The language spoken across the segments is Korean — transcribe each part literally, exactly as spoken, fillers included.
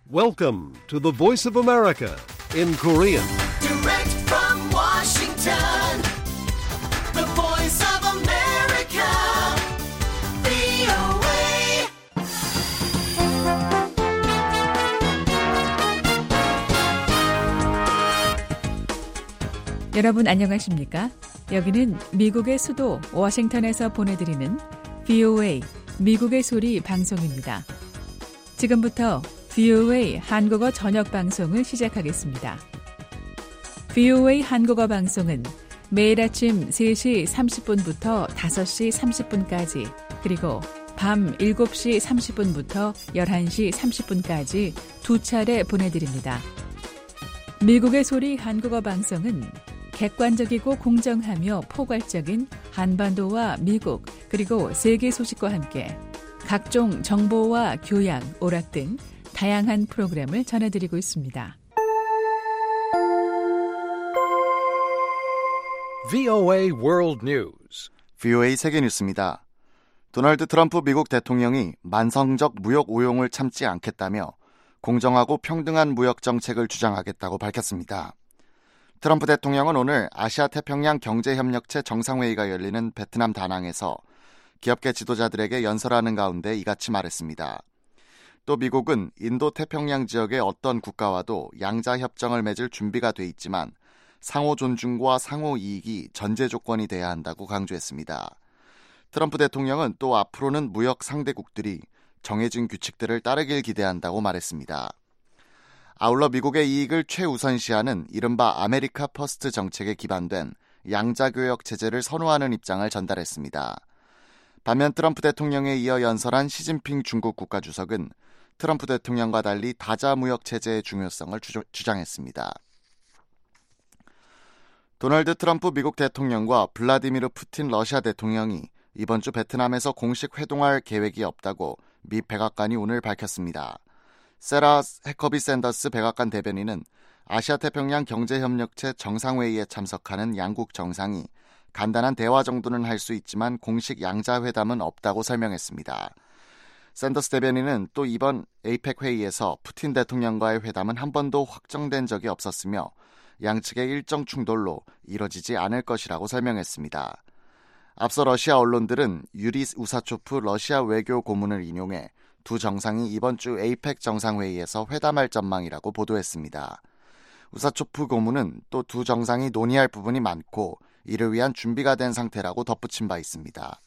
Welcome to the Voice of America in Korean. Direct from Washington, the Voice of America, 브이오에이. 여러분 안녕하십니까? 여기는 미국의 수도 워싱턴에서 보내드리는 브이오에이 미국의 소리 방송입니다. 지금부터 브이오에이 한국어 저녁 방송을 시작하겠습니다. 브이오에이 한국어 방송은 매일 아침 세 시 삼십 분부터 다섯 시 삼십 분까지 그리고 밤 일곱 시 삼십 분부터 열한 시 삼십 분까지 두 차례 보내드립니다. 미국의 소리 한국어 방송은 객관적이고 공정하며 포괄적인 한반도와 미국 그리고 세계 소식과 함께 각종 정보와 교양, 오락 등 다양한 프로그램을 전해드리고 있습니다. 브이오에이 World News. 브이오에이 세계 뉴스입니다. 도널드 트럼프 미국 대통령이 만성적 무역 오용을 참지 않겠다며 공정하고 평등한 무역 정책을 주장하겠다고 밝혔습니다. 트럼프 대통령은 오늘 아시아 태평양 경제협력체 정상회의가 열리는 베트남 다낭에서 기업계 지도자들에게 연설하는 가운데 이같이 말했습니다. 또 미국은 인도 태평양 지역의 어떤 국가와도 양자 협정을 맺을 준비가 돼 있지만 상호 존중과 상호 이익이 전제 조건이 돼야 한다고 강조했습니다. 트럼프 대통령은 또 앞으로는 무역 상대국들이 정해진 규칙들을 따르길 기대한다고 말했습니다. 아울러 미국의 이익을 최우선시하는 이른바 아메리카 퍼스트 정책에 기반된 양자교역 체제를 선호하는 입장을 전달했습니다. 반면 트럼프 대통령에 이어 연설한 시진핑 중국 국가주석은 트럼프 대통령과 달리 다자무역 체제의 중요성을 주, 주장했습니다. 도널드 트럼프 미국 대통령과 블라디미르 푸틴 러시아 대통령이 이번 주 베트남에서 공식 회동할 계획이 없다고 미 백악관이 오늘 밝혔습니다. 세라 해커비 샌더스 백악관 대변인은 아시아 태평양 경제협력체 정상회의에 참석하는 양국 정상이 간단한 대화 정도는 할 수 있지만 공식 양자회담은 없다고 설명했습니다. 샌더스 대변인은 또 이번 에이펙 회의에서 푸틴 대통령과의 회담은 한 번도 확정된 적이 없었으며 양측의 일정 충돌로 이뤄지지 않을 것이라고 설명했습니다. 앞서 러시아 언론들은 유리 우사초프 러시아 외교 고문을 인용해 두 정상이 이번 주 에이펙 정상회의에서 회담할 전망이라고 보도했습니다. 우사초프 고문은 또 두 정상이 논의할 부분이 많고 이를 위한 준비가 된 상태라고 덧붙인 바 있습니다.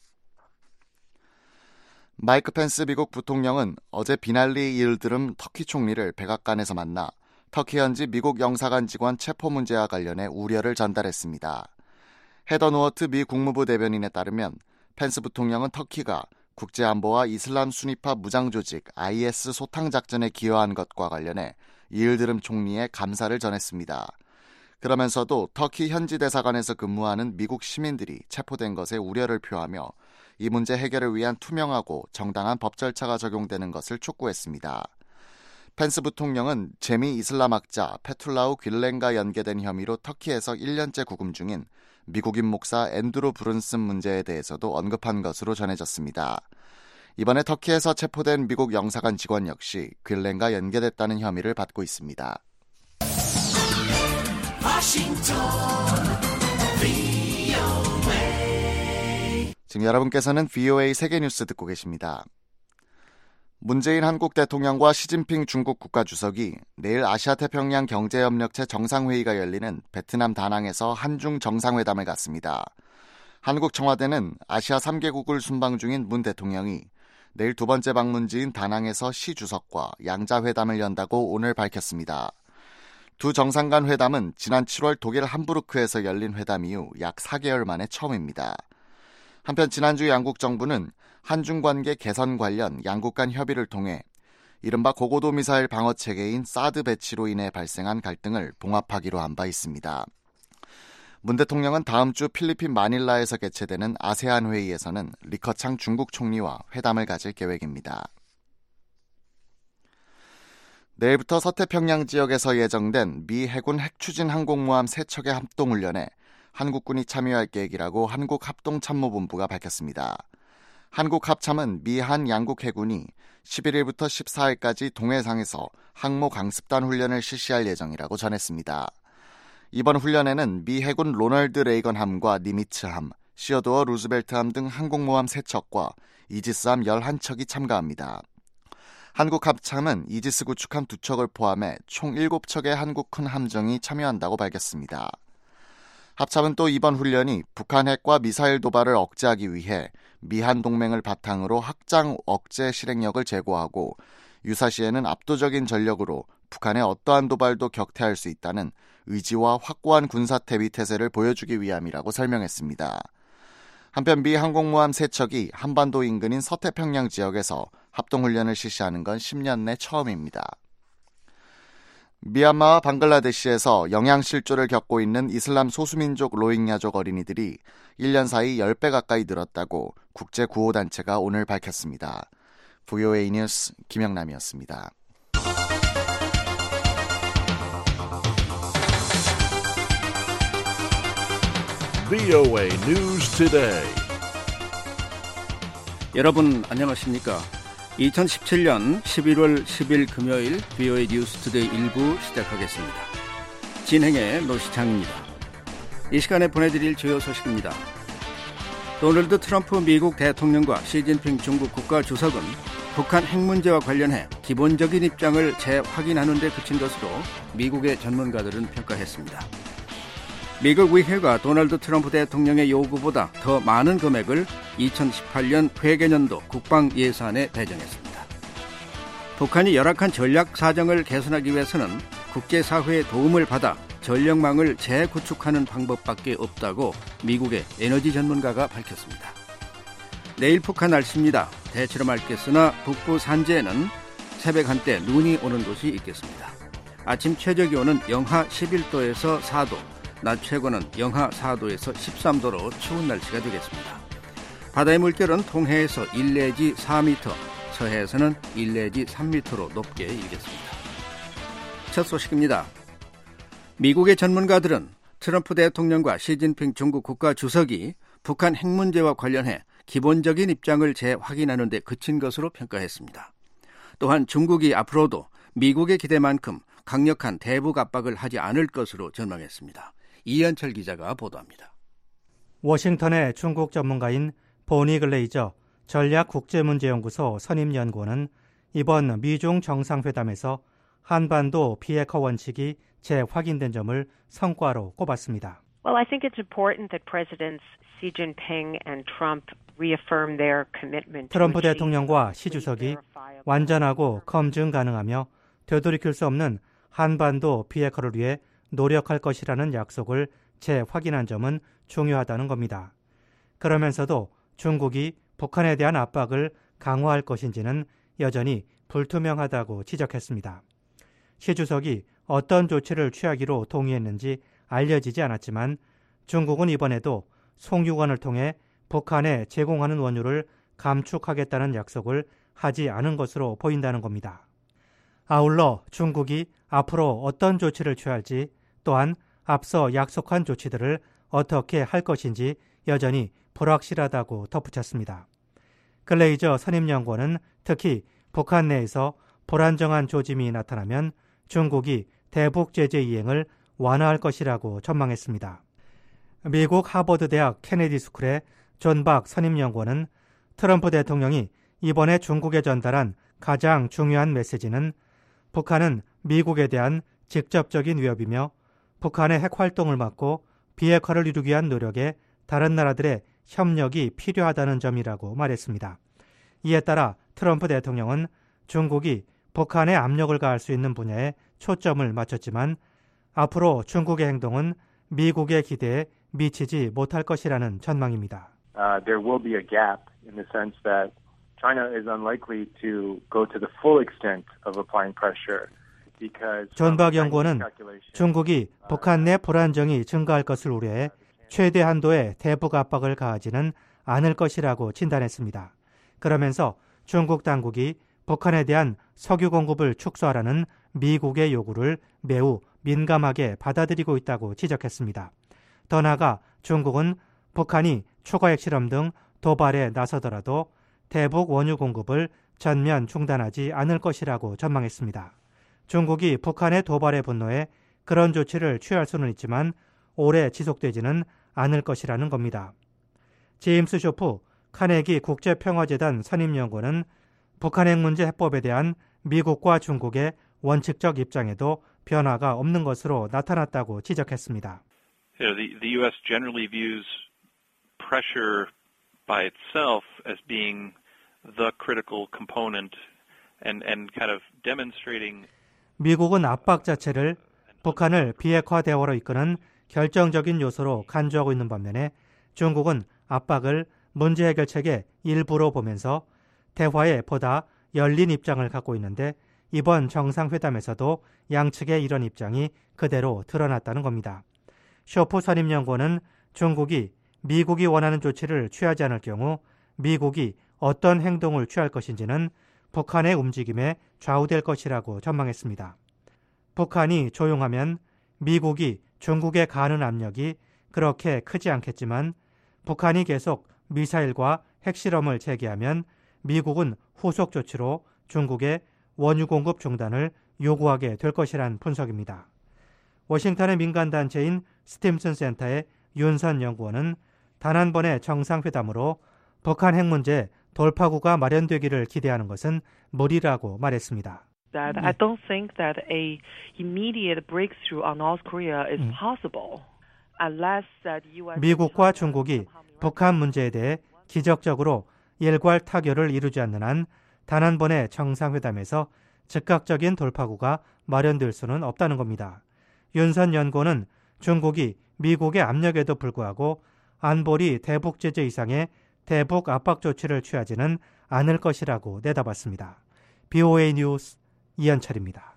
마이크 펜스 미국 부통령은 어제 비날리 일드름 터키 총리를 백악관에서 만나 터키 현지 미국 영사관 직원 체포 문제와 관련해 우려를 전달했습니다. 헤더 누어트 미 국무부 대변인에 따르면 펜스 부통령은 터키가 국제안보와 이슬람 순위파 무장조직 아이에스 소탕작전에 기여한 것과 관련해 이일드름 총리의 감사를 전했습니다. 그러면서도 터키 현지 대사관에서 근무하는 미국 시민들이 체포된 것에 우려를 표하며 이 문제 해결을 위한 투명하고 정당한 법 절차가 적용되는 것을 촉구했습니다. 펜스 부통령은 재미 이슬람학자 페툴라우 퀼렌과 연계된 혐의로 터키에서 일 년째 구금 중인 미국인 목사 앤드루 브룬슨 문제에 대해서도 언급한 것으로 전해졌습니다. 이번에 터키에서 체포된 미국 영사관 직원 역시 퀼렌과 연계됐다는 혐의를 받고 있습니다. 지금 여러분께서는 브이오에이 세계뉴스 듣고 계십니다. 문재인 한국 대통령과 시진핑 중국 국가주석이 내일 아시아 태평양 경제협력체 정상회의가 열리는 베트남 다낭에서 한중 정상회담을 갖습니다. 한국 청와대는 아시아 삼 개국을 순방 중인 문 대통령이 내일 두 번째 방문지인 다낭에서 시 주석과 양자회담을 연다고 오늘 밝혔습니다. 두 정상 간 회담은 지난 칠월 독일 함부르크에서 열린 회담 이후 약 사 개월 만에 처음입니다. 한편 지난주 양국 정부는 한중 관계 개선 관련 양국 간 협의를 통해 이른바 고고도 미사일 방어 체계인 사드 배치로 인해 발생한 갈등을 봉합하기로 한 바 있습니다. 문 대통령은 다음 주 필리핀 마닐라에서 개최되는 아세안 회의에서는 리커창 중국 총리와 회담을 가질 계획입니다. 내일부터 서태평양 지역에서 예정된 미 해군 핵추진 항공모함 세 척의 합동훈련에 한국군이 참여할 계획이라고 한국합동참모본부가 밝혔습니다. 한국 합참은 미한 양국 해군이 십일일부터 십사일까지 동해상에서 항모 강습단 훈련을 실시할 예정이라고 전했습니다. 이번 훈련에는 미 해군 로널드 레이건함과 니미츠함, 시어도어 루즈벨트함 등 항공모함 세 척과 이지스함 열한 척이 참가합니다. 한국 합참은 이지스 구축함 두 척을 포함해 총 일곱 척의 한국 큰 함정이 참여한다고 밝혔습니다. 합참은 또 이번 훈련이 북한 핵과 미사일 도발을 억제하기 위해 미한 동맹을 바탕으로 확장 억제 실행력을 제고하고 유사시에는 압도적인 전력으로 북한의 어떠한 도발도 격퇴할 수 있다는 의지와 확고한 군사 대비 태세를 보여주기 위함이라고 설명했습니다. 한편 미 항공모함 세 척이 한반도 인근인 서태평양 지역에서 합동훈련을 실시하는 건 십 년 내 처음입니다. 미얀마와 방글라데시에서 영양실조를 겪고 있는 이슬람 소수민족 로힝야족 어린이들이 일 년 사이 십 배 가까이 늘었다고 국제구호단체가 오늘 밝혔습니다. 브이오에이 뉴스 김영남이었습니다. 브이오에이 News Today. 여러분 안녕하십니까? 이천십칠년 십일월 십일 금요일 브이오에이 뉴스 투데이 일부 시작하겠습니다. 진행의 노시창입니다. 이 시간에 보내드릴 주요 소식입니다. 도널드 트럼프 미국 대통령과 시진핑 중국 국가주석은 북한 핵 문제와 관련해 기본적인 입장을 재확인하는 데 그친 것으로 미국의 전문가들은 평가했습니다. 미국 의회가 도널드 트럼프 대통령의 요구보다 더 많은 금액을 이천십팔년 회계년도 국방 예산에 배정했습니다. 북한이 열악한 전략 사정을 개선하기 위해서는 국제사회의 도움을 받아 전력망을 재구축하는 방법밖에 없다고 미국의 에너지 전문가가 밝혔습니다. 내일 북한 날씨입니다. 대체로 맑겠으나 북부 산지에는 새벽 한때 눈이 오는 곳이 있겠습니다. 아침 최저기온은 영하 십일도에서 사도, 낮 최고는 영하 사도에서 십삼도로 추운 날씨가 되겠습니다. 바다의 물결은 동해에서 일 내지 사 미터, 서해에서는 일 내지 삼 미터로 높게 일겠습니다. 첫 소식입니다. 미국의 전문가들은 트럼프 대통령과 시진핑 중국 국가주석이 북한 핵 문제와 관련해 기본적인 입장을 재확인하는 데 그친 것으로 평가했습니다. 또한 중국이 앞으로도 미국의 기대만큼 강력한 대북 압박을 하지 않을 것으로 전망했습니다. 이현철 기자가 보도합니다. 워싱턴의 중국 전문가인 보니 글레이저 전략국제문제연구소 선임연구원은 이번 미중 정상회담에서 한반도 비핵화 원칙이 재확인된 점을 성과로 꼽았습니다. Well, I think it's important that Presidents Xi Jinping and Trump reaffirm their commitment. 트럼프 대통령과 시 주석이 완전하고 검증 가능하며 되돌이킬 수 없는 한반도 비핵화를 위해 노력할 것이라는 약속을 재확인한 점은 중요하다는 겁니다. 그러면서도 중국이 북한에 대한 압박을 강화할 것인지는 여전히 불투명하다고 지적했습니다. 시 주석이 어떤 조치를 취하기로 동의했는지 알려지지 않았지만 중국은 이번에도 송유관을 통해 북한에 제공하는 원유를 감축하겠다는 약속을 하지 않은 것으로 보인다는 겁니다. 아울러 중국이 앞으로 어떤 조치를 취할지 또한 앞서 약속한 조치들을 어떻게 할 것인지 여전히 불확실하다고 덧붙였습니다. 글레이저 선임연구원은 특히 북한 내에서 불안정한 조짐이 나타나면 중국이 대북 제재 이행을 완화할 것이라고 전망했습니다. 미국 하버드 대학 케네디 스쿨의 존 박 선임연구원은 트럼프 대통령이 이번에 중국에 전달한 가장 중요한 메시지는 북한은 미국에 대한 직접적인 위협이며 북한의 핵 활동을 막고 비핵화를 이루기 위한 노력에 다른 나라들의 협력이 필요하다는 점이라고 말했습니다. 이에 따라 트럼프 대통령은 중국이 북한에 압력을 가할 수 있는 분야에 초점을 맞췄지만 앞으로 중국의 행동은 미국의 기대에 미치지 못할 것이라는 전망입니다. Uh, there will be a gap in the sense that China is unlikely to go to the full extent of applying pressure. 존 박 연구원은 중국이 북한 내 불안정이 증가할 것을 우려해 최대 한도의 대북 압박을 가하지는 않을 것이라고 진단했습니다. 그러면서 중국 당국이 북한에 대한 석유 공급을 축소하라는 미국의 요구를 매우 민감하게 받아들이고 있다고 지적했습니다. 더 나아가 중국은 북한이 추가 핵실험 등 도발에 나서더라도 대북 원유 공급을 전면 중단하지 않을 것이라고 전망했습니다. 중국이 북한의 도발에 분노해 그런 조치를 취할 수는 있지만 오래 지속되지는 않을 것이라는 겁니다. 제임스 쇼프 카네기 국제평화재단 선임연구원은 북한 핵 문제 해법에 대한 미국과 중국의 원칙적 입장에도 변화가 없는 것으로 나타났다고 지적했습니다. You know, the, the U S generally views pressure by itself as being the critical component and, and kind of demonstrating. 미국은 압박 자체를 북한을 비핵화 대화로 이끄는 결정적인 요소로 간주하고 있는 반면에 중국은 압박을 문제 해결책의 일부로 보면서 대화에 보다 열린 입장을 갖고 있는데 이번 정상회담에서도 양측의 이런 입장이 그대로 드러났다는 겁니다. 쇼프 선임연구원은 중국이 미국이 원하는 조치를 취하지 않을 경우 미국이 어떤 행동을 취할 것인지는 북한의 움직임에 좌우될 것이라고 전망했습니다. 북한이 조용하면 미국이 중국에 가하는 압력이 그렇게 크지 않겠지만 북한이 계속 미사일과 핵실험을 재개하면 미국은 후속 조치로 중국의 원유 공급 중단을 요구하게 될 것이란 분석입니다. 워싱턴의 민간단체인 스팀슨 센터의 윤선 연구원은 단 한 번의 정상회담으로 북한 핵 문제 돌파구가 마련되기를 기대하는 것은 무리라고 말했습니다. That I don't think that a immediate breakthrough on North Korea is possible unless that U S 미국과 중국이 북한 문제에 대해 기적적으로 일괄 타결을 이루지 않는 한 단 한 번의 정상회담에서 즉각적인 돌파구가 마련될 수는 없다는 겁니다. 윤선 연구원은 중국이 미국의 압력에도 불구하고 안보리 대북 제재 이상의 대북 압박 조치를 취하지는 않을 것이라고 내다봤습니다. 비오에이 뉴스 이현철입니다.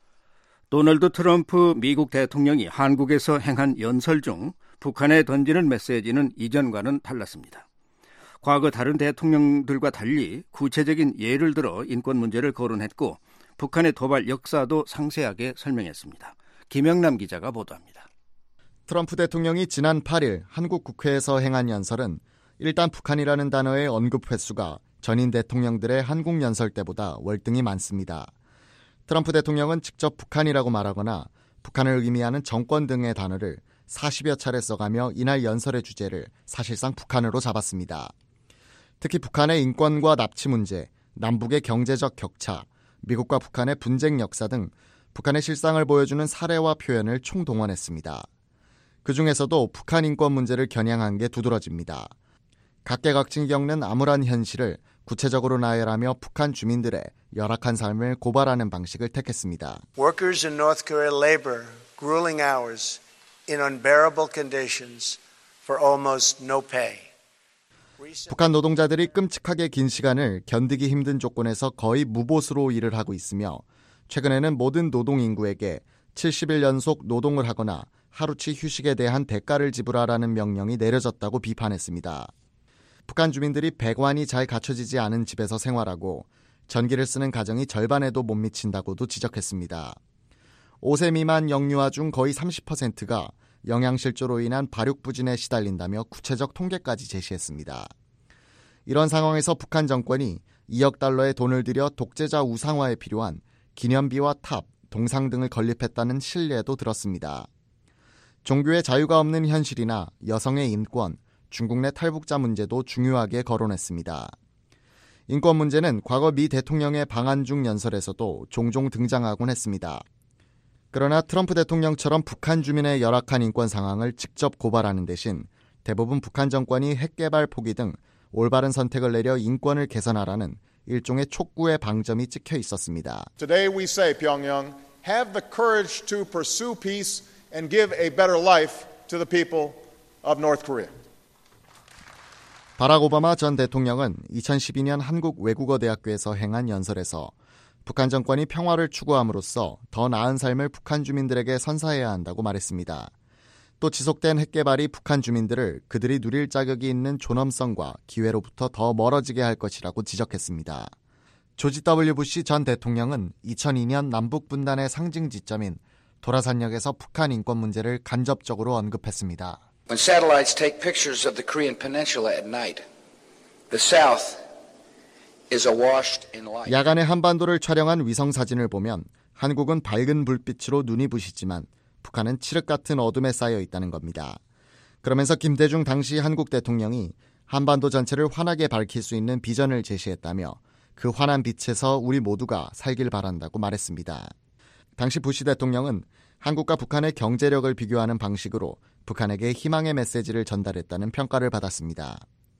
도널드 트럼프 미국 대통령이 한국에서 행한 연설 중 북한에 던지는 메시지는 이전과는 달랐습니다. 과거 다른 대통령들과 달리 구체적인 예를 들어 인권 문제를 거론했고 북한의 도발 역사도 상세하게 설명했습니다. 김영남 기자가 보도합니다. 트럼프 대통령이 지난 팔일 한국 국회에서 행한 연설은 일단 북한이라는 단어의 언급 횟수가 전임 대통령들의 한국 연설 때보다 월등히 많습니다. 트럼프 대통령은 직접 북한이라고 말하거나 북한을 의미하는 정권 등의 단어를 사십여 차례 써가며 이날 연설의 주제를 사실상 북한으로 잡았습니다. 특히 북한의 인권과 납치 문제, 남북의 경제적 격차, 미국과 북한의 분쟁 역사 등 북한의 실상을 보여주는 사례와 표현을 총동원했습니다. 그중에서도 북한 인권 문제를 겨냥한 게 두드러집니다. 각계각층이 겪는 암울한 현실을 구체적으로 나열하며 북한 주민들의 열악한 삶을 고발하는 방식을 택했습니다. Workers in North Korea labor grueling hours in unbearable conditions for almost no pay. 북한 노동자들이 끔찍하게 긴 시간을 견디기 힘든 조건에서 거의 무보수로 일을 하고 있으며 최근에는 모든 노동 인구에게 칠십 일 연속 노동을 하거나 하루치 휴식에 대한 대가를 지불하라는 명령이 내려졌다고 비판했습니다. 북한 주민들이 배관이 잘 갖춰지지 않은 집에서 생활하고 전기를 쓰는 가정이 절반에도 못 미친다고도 지적했습니다. 오 세 미만 영유아 중 거의 삼십 퍼센트가 영양실조로 인한 발육부진에 시달린다며 구체적 통계까지 제시했습니다. 이런 상황에서 북한 정권이 이억 달러의 돈을 들여 독재자 우상화에 필요한 기념비와 탑, 동상 등을 건립했다는 신뢰도 들었습니다. 종교의 자유가 없는 현실이나 여성의 인권, 중국 내 탈북자 문제도 중요하게 거론했습니다. 인권 문제는 과거 미 대통령의 방한 중 연설에서도 종종 등장하곤 했습니다. 그러나 트럼프 대통령처럼 북한 주민의 열악한 인권 상황을 직접 고발하는 대신 대부분 북한 정권이 핵 개발 포기 등 올바른 선택을 내려 인권을 개선하라는 일종의 촉구의 방점이 찍혀 있었습니다. Today we say, Pyongyang, have the courage to pursue peace and give a better life to the people of North Korea. 바락 오바마 전 대통령은 이천십이 년 한국 외국어대학교에서 행한 연설에서 북한 정권이 평화를 추구함으로써 더 나은 삶을 북한 주민들에게 선사해야 한다고 말했습니다. 또 지속된 핵 개발이 북한 주민들을 그들이 누릴 자격이 있는 존엄성과 기회로부터 더 멀어지게 할 것이라고 지적했습니다. 조지 더블유 부시 전 대통령은 이천이 년 남북 분단의 상징 지점인 도라산역에서 북한 인권 문제를 간접적으로 언급했습니다. When satellites take pictures of the Korean peninsula at night, the South is awash in light. 야간에 한반도를 촬영한 위성 사진을 보면 한국은 밝은 불빛으로 눈이 부시지만 북한은 칠흑 같은 어둠에 쌓여 있다는 겁니다. 그러면서 김대중 당시 한국 대통령이 한반도 전체를 환하게 밝힐 수 있는 비전을 제시했다며 그 환한 빛에서 우리 모두가 살길 바란다고 말했습니다. 당시 부시 대통령은 한국과 북한의 경제력을 비교하는 방식으로 북한에게 희망의 메시지를 전달했다는 평가를 받았습니다.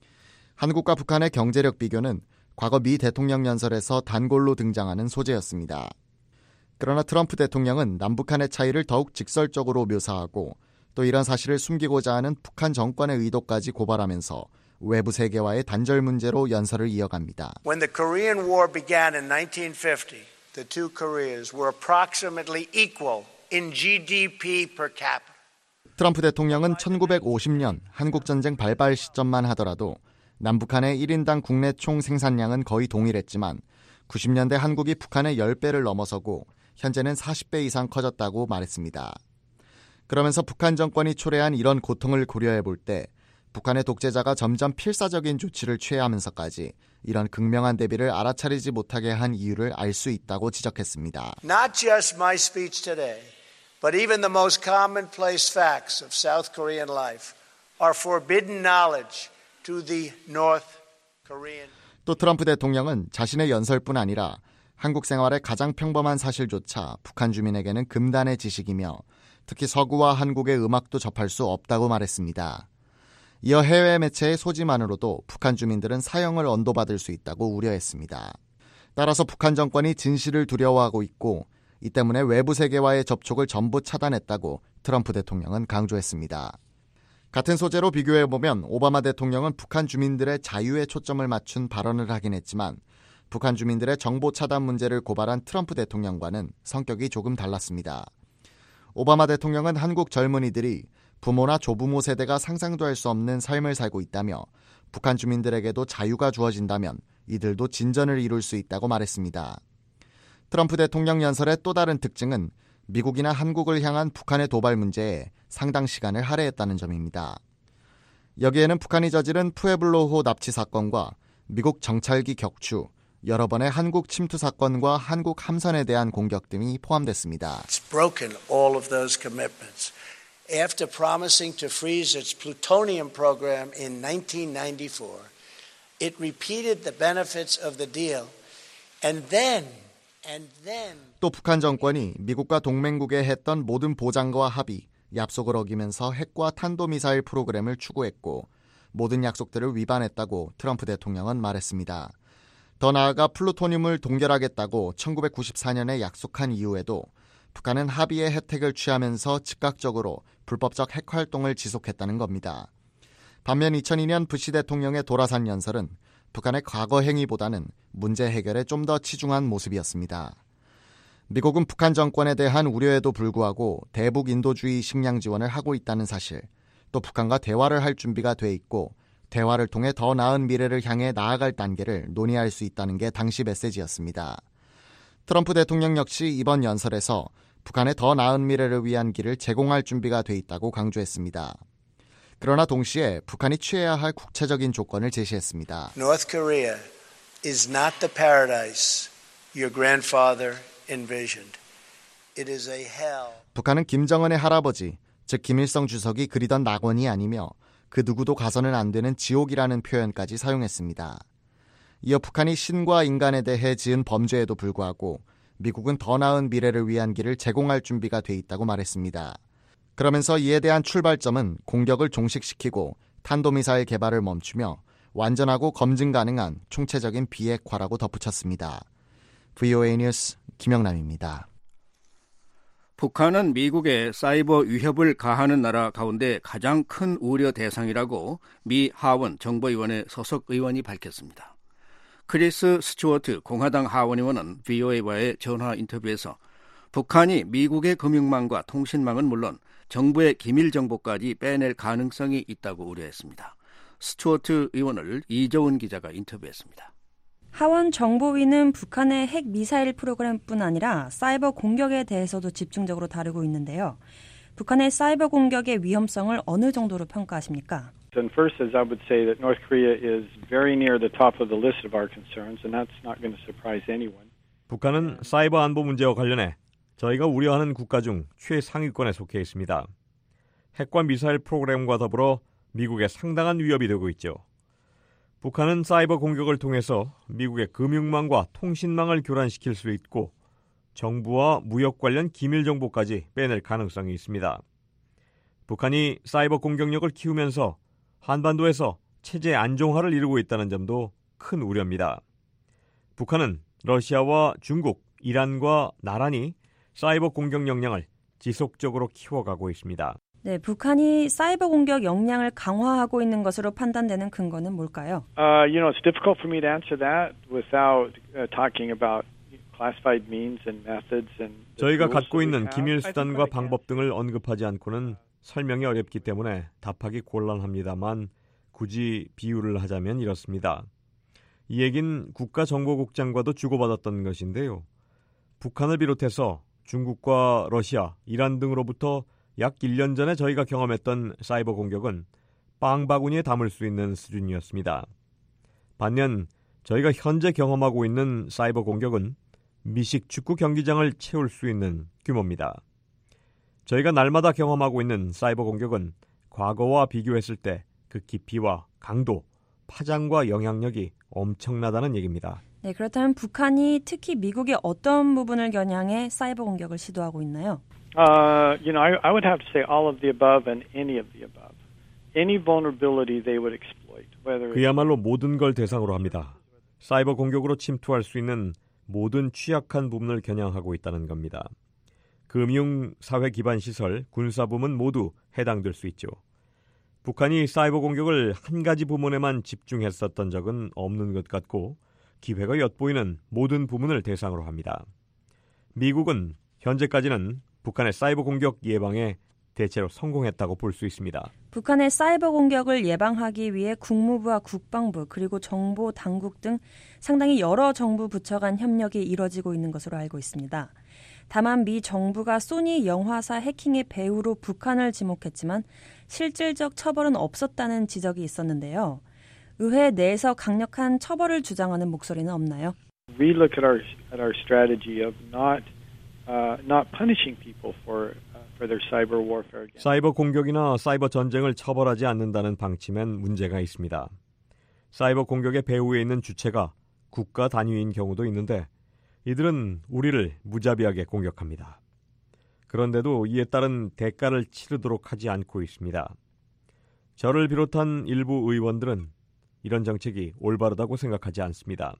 한국과 북한의 경제력 비교는 과거 미 대통령 연설에서 단골로 등장하는 소재였습니다. 그러나 트럼프 대통령은 남북한의 차이를 더욱 직설적으로 묘사하고 또 이런 사실을 숨기고자 하는 북한 정권의 의도까지 고발하면서 외부 세계와의 단절 문제로 연설을 이어갑니다. When the Korean War began in nineteen fifty, the two Koreas were approximately equal in G D P per capita. 트럼프 대통령은 천구백오십 년 한국전쟁 발발 시점만 하더라도 남북한의 일 인당 국내 총 생산량은 거의 동일했지만 구십 년대 한국이 북한의 십 배를 넘어서고 현재는 사십 배 이상 커졌다고 말했습니다. 그러면서 북한 정권이 초래한 이런 고통을 고려해 볼 때 북한의 독재자가 점점 필사적인 조치를 취하면서까지 이런 극명한 대비를 알아차리지 못하게 한 이유를 알 수 있다고 지적했습니다. Not just my speech today, but even the most commonplace facts of South Korean life are forbidden knowledge to the North Korean. 또 트럼프 대통령은 자신의 연설뿐 아니라 한국 생활의 가장 평범한 사실조차 북한 주민에게는 금단의 지식이며 특히 서구와 한국의 음악도 접할 수 없다고 말했습니다. 이어 해외 매체의 소지만으로도 북한 주민들은 사형을 언도받을 수 있다고 우려했습니다. 따라서 북한 정권이 진실을 두려워하고 있고 이 때문에 외부 세계와의 접촉을 전부 차단했다고 트럼프 대통령은 강조했습니다. 같은 소재로 비교해보면 오바마 대통령은 북한 주민들의 자유에 초점을 맞춘 발언을 하긴 했지만 북한 주민들의 정보 차단 문제를 고발한 트럼프 대통령과는 성격이 조금 달랐습니다. 오바마 대통령은 한국 젊은이들이 부모나 조부모 세대가 상상도 할 수 없는 삶을 살고 있다며 북한 주민들에게도 자유가 주어진다면 이들도 진전을 이룰 수 있다고 말했습니다. 트럼프 대통령 연설의 또 다른 특징은 미국이나 한국을 향한 북한의 도발 문제에 상당 시간을 할애했다는 점입니다. 여기에는 북한이 저지른 푸에블로호 납치 사건과 미국 정찰기 격추, 여러 번의 한국 침투 사건과 한국 함선에 대한 공격 등이 포함됐습니다. It's broken all of those commitments. After promising to freeze its plutonium program in nineteen ninety-four, it repeated the benefits of the deal, and then, and then. 또 북한 정권이 미국과 동맹국에 했던 모든 보장과 합의, 약속을 어기면서 핵과 탄도미사일 프로그램을 추구했고 모든 약속들을 위반했다고 트럼프 대통령은 말했습니다. 더 나아가 플루토늄을 동결하겠다고 천구백구십사 년에 약속한 이후에도 북한은 합의의 혜택을 취하면서 즉각적으로 불법적 핵 활동을 지속했다는 겁니다. 반면 이천이 년 부시 대통령의 도라산 연설은 북한의 과거 행위보다는 문제 해결에 좀 더 치중한 모습이었습니다. 미국은 북한 정권에 대한 우려에도 불구하고 대북 인도주의 식량 지원을 하고 있다는 사실, 또 북한과 대화를 할 준비가 돼 있고 대화를 통해 더 나은 미래를 향해 나아갈 단계를 논의할 수 있다는 게 당시 메시지였습니다. 트럼프 대통령 역시 이번 연설에서 북한의 더 나은 미래를 위한 길을 제공할 준비가 돼 있다고 강조했습니다. 그러나 동시에 북한이 취해야 할 국제적인 조건을 제시했습니다. North Korea is not the paradise your grandfather envisioned. It is a hell. 북한은 김정은의 할아버지, 즉 김일성 주석이 그리던 낙원이 아니며 그 누구도 가서는 안 되는 지옥이라는 표현까지 사용했습니다. 이어 북한이 신과 인간에 대해 지은 범죄에도 불구하고 미국은 더 나은 미래를 위한 길을 제공할 준비가 돼 있다고 말했습니다. 그러면서 이에 대한 출발점은 공격을 종식시키고 탄도미사일 개발을 멈추며 완전하고 검증 가능한 총체적인 비핵화라고 덧붙였습니다. 브이오에이 뉴스 김영남입니다. 북한은 미국에 사이버 위협을 가하는 나라 가운데 가장 큰 우려 대상이라고 미 하원 정보위원회 소속 의원이 밝혔습니다. 크리스 스튜어트 공화당 하원 의원은 브이오에이와의 전화 인터뷰에서 북한이 미국의 금융망과 통신망은 물론 정부의 기밀 정보까지 빼낼 가능성이 있다고 우려했습니다. 스튜어트 의원을 이조은 기자가 인터뷰했습니다. 하원 정보위는 북한의 핵 미사일 프로그램뿐 아니라 사이버 공격에 대해서도 집중적으로 다루고 있는데요. 북한의 사이버 공격의 위험성을 어느 정도로 평가하십니까? And first, as I would say, that North Korea is very near the top of the list of our concerns, and that's not going to surprise anyone. 북한은 사이버 안보 문제와 관련해 저희가 우려하는 국가 중 최상위권에 속해 있습니다. 핵과 미사일 프로그램과 더불어 미국에 상당한 위협이 되고 있죠. 북한은 사이버 공격을 통해서 미국의 금융망과 통신망을 교란시킬 수 있고 정부와 무역 관련 기밀 정보까지 빼낼 가능성이 있습니다. 북한이 사이버 공격력을 키우면서 한반도에서 체제 안정화를 이루고 있다는 점도 큰 우려입니다. 북한은 러시아와 중국, 이란과 나란히 사이버 공격 역량을 지속적으로 키워가고 있습니다. 네, 북한이 사이버 공격 역량을 강화하고 있는 것으로 판단되는 근거는 뭘까요? Uh, you know, it's difficult for me to answer that without uh, talking about classified means and methods and. 저희가 갖고 있는 기밀 수단과 방법 등을 언급하지 않고는 설명이 어렵기 때문에 답하기 곤란합니다만 굳이 비유를 하자면 이렇습니다. 이 얘긴 국가정보국장과도 주고받았던 것인데요. 북한을 비롯해서 중국과 러시아, 이란 등으로부터 약 일 년 전에 저희가 경험했던 사이버 공격은 빵 바구니에 담을 수 있는 수준이었습니다. 반면 저희가 현재 경험하고 있는 사이버 공격은 미식 축구 경기장을 채울 수 있는 규모입니다. 저희가 날마다 경험하고 있는 사이버 공격은 과거와 비교했을 때 그 깊이와 강도, 파장과 영향력이 엄청나다는 얘기입니다. 네, 그렇다면 북한이 특히 미국의 어떤 부분을 겨냥해 사이버 공격을 시도하고 있나요? Uh, you know, I, I would have to say all of the above and any of the above. Any vulnerability they would exploit. Whether 그야말로 모든 걸 대상으로 합니다. 사이버 공격으로 침투할 수 있는 모든 취약한 부분을 겨냥하고 있다는 겁니다. 금융, 사회 기반 시설, 군사 부문 모두 해당될 수 있죠. 북한이 사이버 공격을 한 가지 부문에만 집중했었던 적은 없는 것 같고 기회가 엿보이는 모든 부문을 대상으로 합니다. 미국은 현재까지는 북한의 사이버 공격 예방에 대체로 성공했다고 볼 수 있습니다. 북한의 사이버 공격을 예방하기 위해 국무부와 국방부 그리고 정보 당국 등 상당히 여러 정부 부처 간 협력이 이뤄지고 있는 것으로 알고 있습니다. 다만 미 정부가 소니 영화사 해킹의 배후로 북한을 지목했지만 실질적 처벌은 없었다는 지적이 있었는데요. 의회 내에서 강력한 처벌을 주장하는 목소리는 없나요? We look at our at our strategy of not uh, not punishing people for uh, for their cyber warfare. 사이버 공격이나 사이버 전쟁을 처벌하지 않는다는 방침엔 문제가 있습니다. 사이버 공격의 배후에 있는 주체가 국가 단위인 경우도 있는데 이들은 우리를 무자비하게 공격합니다. 그런데도 이에 따른 대가를 치르도록 하지 않고 있습니다. 저를 비롯한 일부 의원들은 이런 정책이 올바르다고 생각하지 않습니다.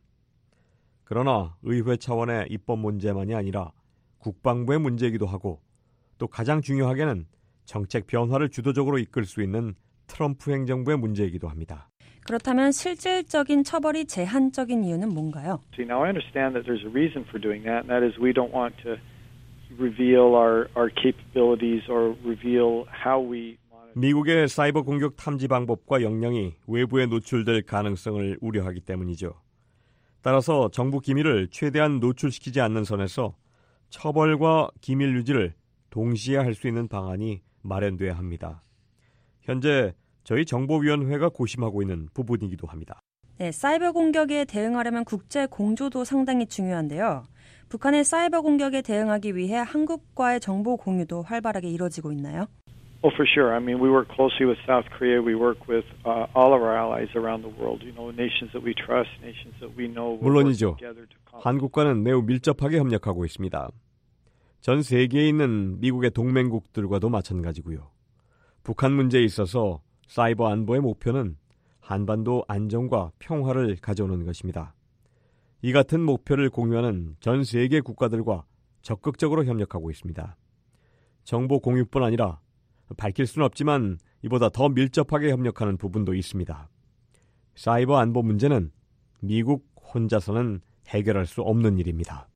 그러나 의회 차원의 입법 문제만이 아니라 국방부의 문제이기도 하고 또 가장 중요하게는 정책 변화를 주도적으로 이끌 수 있는 트럼프 행정부의 문제이기도 합니다. 그렇다면 실질적인 처벌이 제한적인 이유는 뭔가요? See, now I understand that there's a reason for doing that, and that is we don't want to reveal our our capabilities or reveal how we. 미국의 사이버 공격 탐지 방법과 역량이 외부에 노출될 가능성을 우려하기 때문이죠. 따라서 정부 기밀을 최대한 노출시키지 않는 선에서 처벌과 기밀 유지를 동시에 할 수 있는 방안이 마련돼야 합니다. 현재 저희 정보위원회가 고심하고 있는 부분이기도 합니다. 네, 사이버 공격에 대응하려면 국제 공조도 상당히 중요한데요. 북한의 사이버 공격에 대응하기 위해 한국과의 정보 공유도 활발하게 이루어지고 있나요? Oh, for sure. I mean, we work closely with South Korea. We work with uh, all of our allies around the world. You know, nations that we trust, nations that we know. 물론이죠. 한국과는 매우 밀접하게 협력하고 있습니다. 전 세계에 있는 미국의 동맹국들과도 마찬가지고요. 북한 문제에 있어서 사이버 안보의 목표는 한반도 안정과 평화를 가져오는 것입니다. 이 같은 목표를 공유하는 전 세계 국가들과 적극적으로 협력하고 있습니다. 정보 공유뿐 아니라 밝힐 수는 없지만 이보다 더 밀접하게 협력하는 부분도 있습니다. 사이버 안보 문제는 미국 혼자서는 해결할 수 없는 일입니다.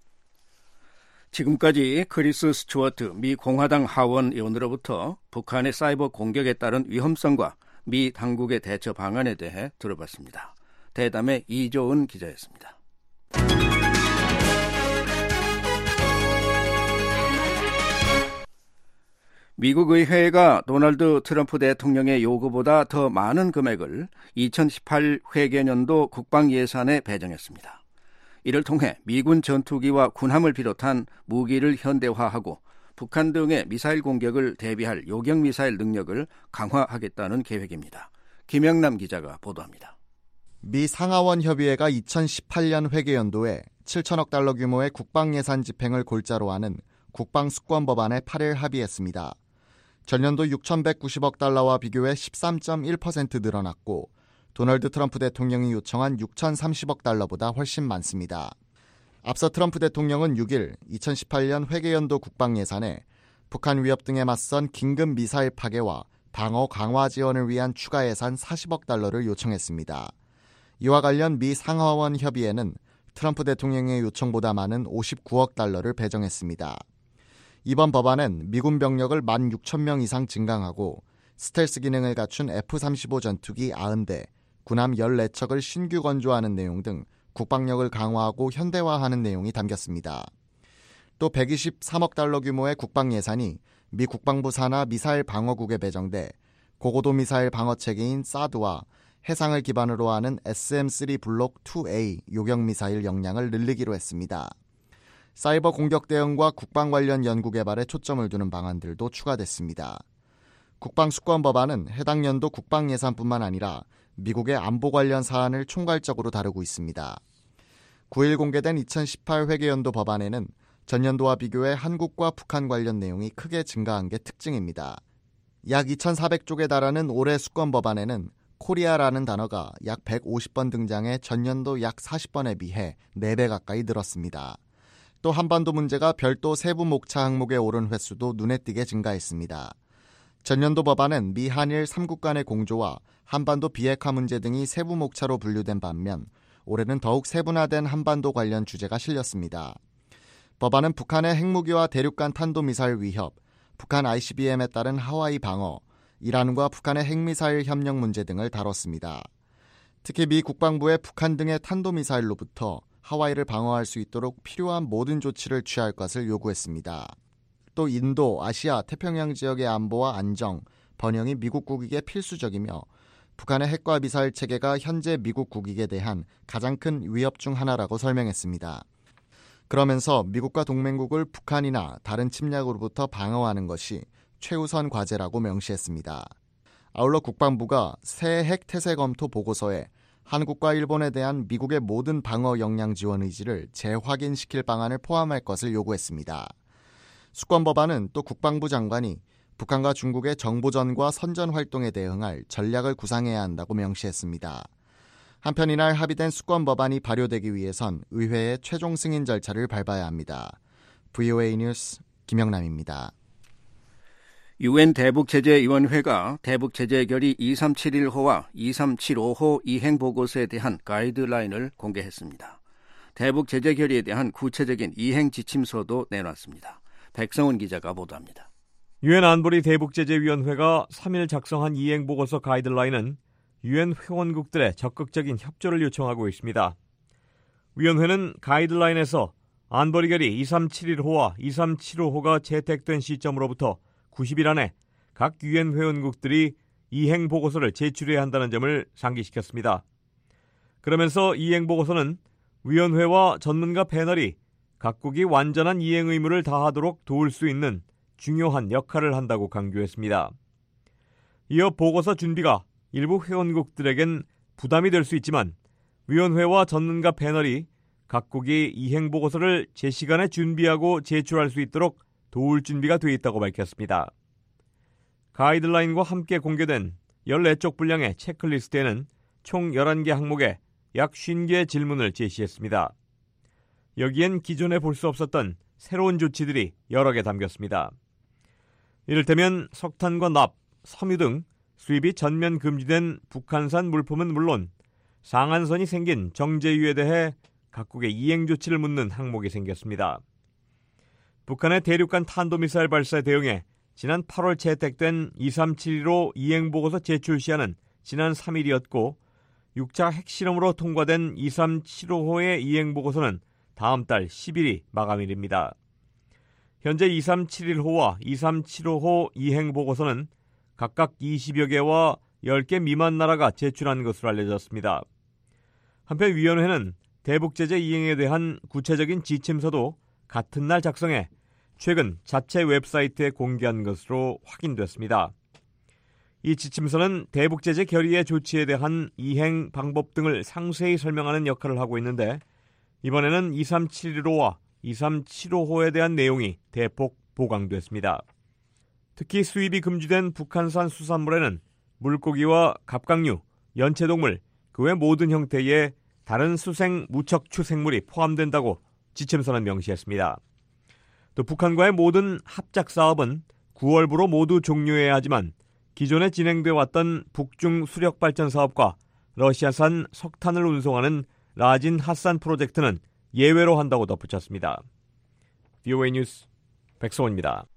지금까지 크리스 스튜어트 미 공화당 하원 의원으로부터 북한의 사이버 공격에 따른 위험성과 미 당국의 대처 방안에 대해 들어봤습니다. 대담의 이조은 기자였습니다. 미국 의회가 도널드 트럼프 대통령의 요구보다 더 많은 금액을 이천십팔 회계년도 국방 예산에 배정했습니다. 이를 통해 미군 전투기와 군함을 비롯한 무기를 현대화하고 북한 등의 미사일 공격을 대비할 요격 미사일 능력을 강화하겠다는 계획입니다. 김영남 기자가 보도합니다. 미 상하원 협의회가 이천십팔 년 회계연도에 칠천억 달러 규모의 국방 예산 집행을 골자로 하는 국방 수권 법안에 팔 일 합의했습니다. 전년도 육천백구십억 달러와 비교해 십삼 점 일 퍼센트 늘어났고 도널드 트럼프 대통령이 요청한 육천삼십억 달러보다 훨씬 많습니다. 앞서 트럼프 대통령은 육 일 이천십팔 년 회계연도 국방 예산에 북한 위협 등에 맞선 긴급 미사일 파괴와 방어 강화 지원을 위한 추가 예산 사십억 달러를 요청했습니다. 이와 관련 미 상하원 협의회는 트럼프 대통령의 요청보다 많은 오십구억 달러를 배정했습니다. 이번 법안은 미군 병력을 만 육천 명 이상 증강하고 스텔스 기능을 갖춘 에프 삼십오 전투기 구십 대, 군함 열네 척을 신규 건조하는 내용 등 국방력을 강화하고 현대화하는 내용이 담겼습니다. 또 백이십삼억 달러 규모의 국방 예산이 미 국방부 산하 미사일 방어국에 배정돼 고고도 미사일 방어체계인 사드와 해상을 기반으로 하는 에스엠 쓰리 블록 투 에이 요격 미사일 역량을 늘리기로 했습니다. 사이버 공격 대응과 국방 관련 연구 개발에 초점을 두는 방안들도 추가됐습니다. 국방 수권 법안은 해당 연도 국방 예산뿐만 아니라 미국의 안보 관련 사안을 총괄적으로 다루고 있습니다. 구 일 공개된 이천십팔 회계연도 법안에는 전년도와 비교해 한국과 북한 관련 내용이 크게 증가한 게 특징입니다. 약 이천사백 쪽에 달하는 올해 수권 법안에는 코리아라는 단어가 약 백오십 번 등장해 전년도 약 사십 번에 비해 네 배 가까이 늘었습니다. 또 한반도 문제가 별도 세부 목차 항목에 오른 횟수도 눈에 띄게 증가했습니다. 전년도 법안은 미 한일 삼 국 간의 공조와 한반도 비핵화 문제 등이 세부 목차로 분류된 반면 올해는 더욱 세분화된 한반도 관련 주제가 실렸습니다. 법안은 북한의 핵무기와 대륙간 탄도미사일 위협, 북한 아이씨비엠에 따른 하와이 방어, 이란과 북한의 핵미사일 협력 문제 등을 다뤘습니다. 특히 미 국방부의 북한 등의 탄도미사일로부터 하와이를 방어할 수 있도록 필요한 모든 조치를 취할 것을 요구했습니다. 또 인도, 아시아, 태평양 지역의 안보와 안정, 번영이 미국 국익에 필수적이며 북한의 핵과 미사일 체계가 현재 미국 국익에 대한 가장 큰 위협 중 하나라고 설명했습니다. 그러면서 미국과 동맹국을 북한이나 다른 침략으로부터 방어하는 것이 최우선 과제라고 명시했습니다. 아울러 국방부가 새 핵 태세 검토 보고서에 한국과 일본에 대한 미국의 모든 방어 역량 지원 의지를 재확인시킬 방안을 포함할 것을 요구했습니다. 수권 법안은 또 국방부 장관이 북한과 중국의 정보전과 선전 활동에 대응할 전략을 구상해야 한다고 명시했습니다. 한편 이날 합의된 수권 법안이 발효되기 위해선 의회의 최종 승인 절차를 밟아야 합니다. 브이오에이 뉴스 김영남입니다. 유엔 대북제재위원회가 대북제재 결의 이삼칠일 호와 이삼칠오 호 이행보고서에 대한 가이드라인을 공개했습니다. 대북제재 결의에 대한 구체적인 이행지침서도 내놨습니다. 백성훈 기자가 보도합니다. 유엔 안보리 대북제재위원회가 삼 일 작성한 이행보고서 가이드라인은 유엔 회원국들의 적극적인 협조를 요청하고 있습니다. 위원회는 가이드라인에서 안보리 결의 이삼칠일 호와 이삼칠오 호가 채택된 시점으로부터 구십 일 안에 각 유엔 회원국들이 이행보고서를 제출해야 한다는 점을 상기시켰습니다. 그러면서 이행보고서는 위원회와 전문가 패널이 각국이 완전한 이행 의무를 다하도록 도울 수 있는 중요한 역할을 한다고 강조했습니다. 이어 보고서 준비가 일부 회원국들에겐 부담이 될 수 있지만 위원회와 전문가 패널이 각국이 이행보고서를 제 시간에 준비하고 제출할 수 있도록 도울 준비가 돼 있다고 밝혔습니다. 가이드라인과 함께 공개된 열네 쪽 분량의 체크리스트에는 총 열한 개 항목에 약 오십 개의 질문을 제시했습니다. 여기엔 기존에 볼 수 없었던 새로운 조치들이 여러 개 담겼습니다. 이를테면 석탄과 납, 섬유 등 수입이 전면 금지된 북한산 물품은 물론 상한선이 생긴 정제유에 대해 각국의 이행 조치를 묻는 항목이 생겼습니다. 북한의 대륙간 탄도미사일 발사에 대응해 지난 팔월 채택된 이삼칠일 호 이행보고서 제출 시한은 지난 삼 일이었고 육 차 핵실험으로 통과된 이삼칠오 호의 이행보고서는 다음 달 십 일이 마감일입니다. 현재 이삼칠일호와 이삼칠오호 이행 보고서는 각각 이십여 개와 열 개 미만 나라가 제출한 것으로 알려졌습니다. 한편 위원회는 대북제재 이행에 대한 구체적인 지침서도 같은 날 작성해 최근 자체 웹사이트에 공개한 것으로 확인됐습니다. 이 지침서는 대북제재 결의의 조치에 대한 이행 방법 등을 상세히 설명하는 역할을 하고 있는데 이번에는 이삼칠일호와 이삼칠오호에 대한 내용이 대폭 보강됐습니다. 특히 수입이 금지된 북한산 수산물에는 물고기와 갑각류, 연체동물, 그 외 모든 형태의 다른 수생 무척추 생물이 포함된다고 지침서는 명시했습니다. 또 북한과의 모든 합작 사업은 구월부로 모두 종료해야 하지만 기존에 진행돼 왔던 북중 수력 발전 사업과 러시아산 석탄을 운송하는 라진 핫산 프로젝트는 예외로 한다고 덧붙였습니다. 브이오에이 뉴스 백성원입니다.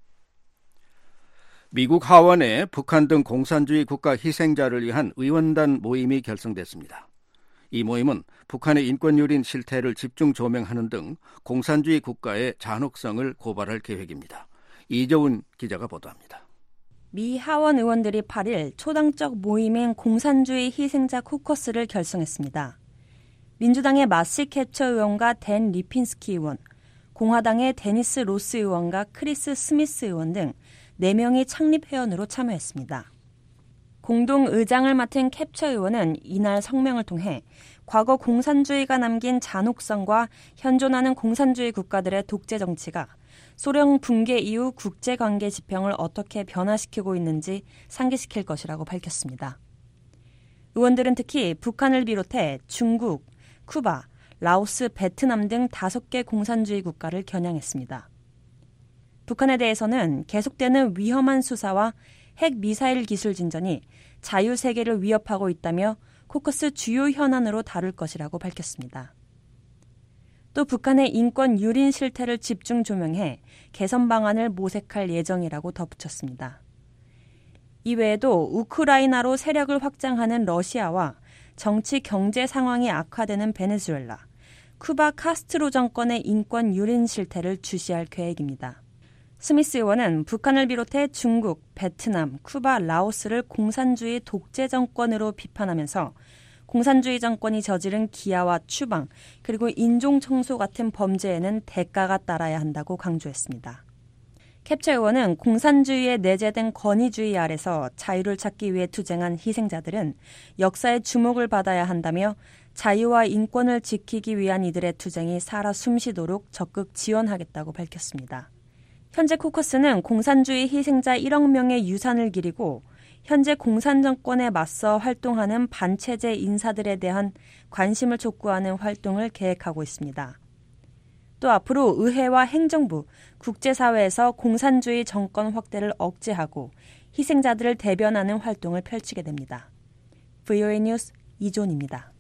미국 하원에 북한 등 공산주의 국가 희생자를 위한 의원단 모임이 결성됐습니다. 이 모임은 북한의 인권유린 실태를 집중 조명하는 등 공산주의 국가의 잔혹성을 고발할 계획입니다. 이재훈 기자가 보도합니다. 미 하원 의원들이 팔일 초당적 모임인 공산주의 희생자 코커스를 결성했습니다. 민주당의 마시 캡처 의원과 댄 리핀스키 의원, 공화당의 데니스 로스 의원과 크리스 스미스 의원 등 네 명이 창립 회원으로 참여했습니다. 공동 의장을 맡은 캡처 의원은 이날 성명을 통해 과거 공산주의가 남긴 잔혹성과 현존하는 공산주의 국가들의 독재 정치가 소련 붕괴 이후 국제관계 지평을 어떻게 변화시키고 있는지 상기시킬 것이라고 밝혔습니다. 의원들은 특히 북한을 비롯해 중국, 쿠바, 라오스, 베트남 등 다섯 개 공산주의 국가를 겨냥했습니다. 북한에 대해서는 계속되는 위험한 수사와 핵 미사일 기술 진전이 자유세계를 위협하고 있다며 코커스 주요 현안으로 다룰 것이라고 밝혔습니다. 또 북한의 인권 유린 실태를 집중 조명해 개선 방안을 모색할 예정이라고 덧붙였습니다. 이외에도 우크라이나로 세력을 확장하는 러시아와 정치 경제 상황이 악화되는 베네수엘라, 쿠바 카스트로 정권의 인권 유린 실태를 주시할 계획입니다. 스미스 의원은 북한을 비롯해 중국, 베트남, 쿠바, 라오스를 공산주의 독재 정권으로 비판하면서 공산주의 정권이 저지른 기아와 추방, 그리고 인종청소 같은 범죄에는 대가가 따라야 한다고 강조했습니다. 캡처 의원은 공산주의에 내재된 권위주의 아래서 자유를 찾기 위해 투쟁한 희생자들은 역사의 주목을 받아야 한다며 자유와 인권을 지키기 위한 이들의 투쟁이 살아 숨쉬도록 적극 지원하겠다고 밝혔습니다. 현재 코커스는 공산주의 희생자 일억 명의 유산을 기리고 현재 공산 정권에 맞서 활동하는 반체제 인사들에 대한 관심을 촉구하는 활동을 계획하고 있습니다. 또 앞으로 의회와 행정부, 국제사회에서 공산주의 정권 확대를 억제하고 희생자들을 대변하는 활동을 펼치게 됩니다. 브이오에이 뉴스 이존입니다.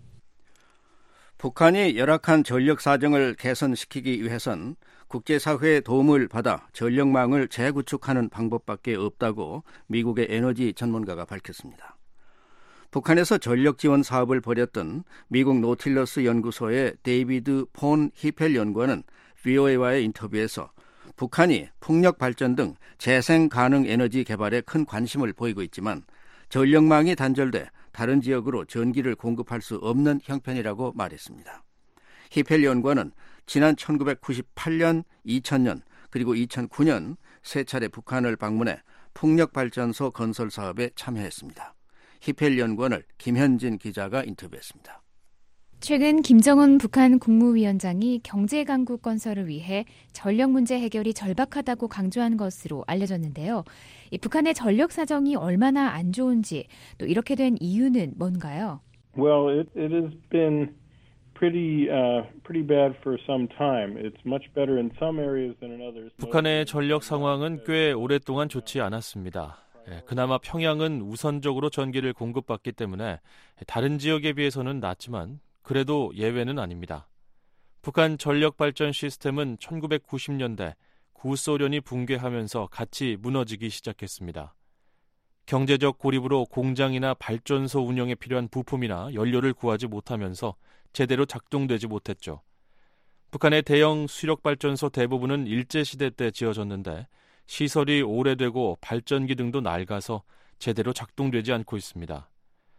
북한이 열악한 전력 사정을 개선시키기 위해선 국제사회의 도움을 받아 전력망을 재구축하는 방법밖에 없다고 미국의 에너지 전문가가 밝혔습니다. 북한에서 전력 지원 사업을 벌였던 미국 노틸러스 연구소의 데이비드 폰 히펠 연구원은 브이오에이와의 인터뷰에서 북한이 풍력 발전 등 재생 가능 에너지 개발에 큰 관심을 보이고 있지만 전력망이 단절돼 다른 지역으로 전기를 공급할 수 없는 형편이라고 말했습니다. 히펠 연구원은 지난 천구백구십팔년, 이천년, 그리고 이천구년 세 차례 북한을 방문해 풍력발전소 건설 사업에 참여했습니다. 히펠 연구원을 김현진 기자가 인터뷰했습니다. 최근 김정은 북한 국무위원장이 경제강국 건설을 위해 전력 문제 해결이 절박하다고 강조한 것으로 알려졌는데요. 이 북한의 전력 사정이 얼마나 안 좋은지 또 이렇게 된 이유는 뭔가요? Well, it, it has been pretty uh, pretty bad for some time. It's much better in some areas than in others. 북한의 전력 상황은 꽤 오랫동안 좋지 않았습니다. 그나마 평양은 우선적으로 전기를 공급받기 때문에 다른 지역에 비해서는 낫지만 그래도 예외는 아닙니다. 북한 전력 발전 시스템은 천구백구십년대 구소련이 붕괴하면서 같이 무너지기 시작했습니다. 경제적 고립으로 공장이나 발전소 운영에 필요한 부품이나 연료를 구하지 못하면서 제대로 작동되지 못했죠. 북한의 대형 수력발전소 대부분은 일제시대 때 지어졌는데 시설이 오래되고 발전기 등도 낡아서 제대로 작동되지 않고 있습니다.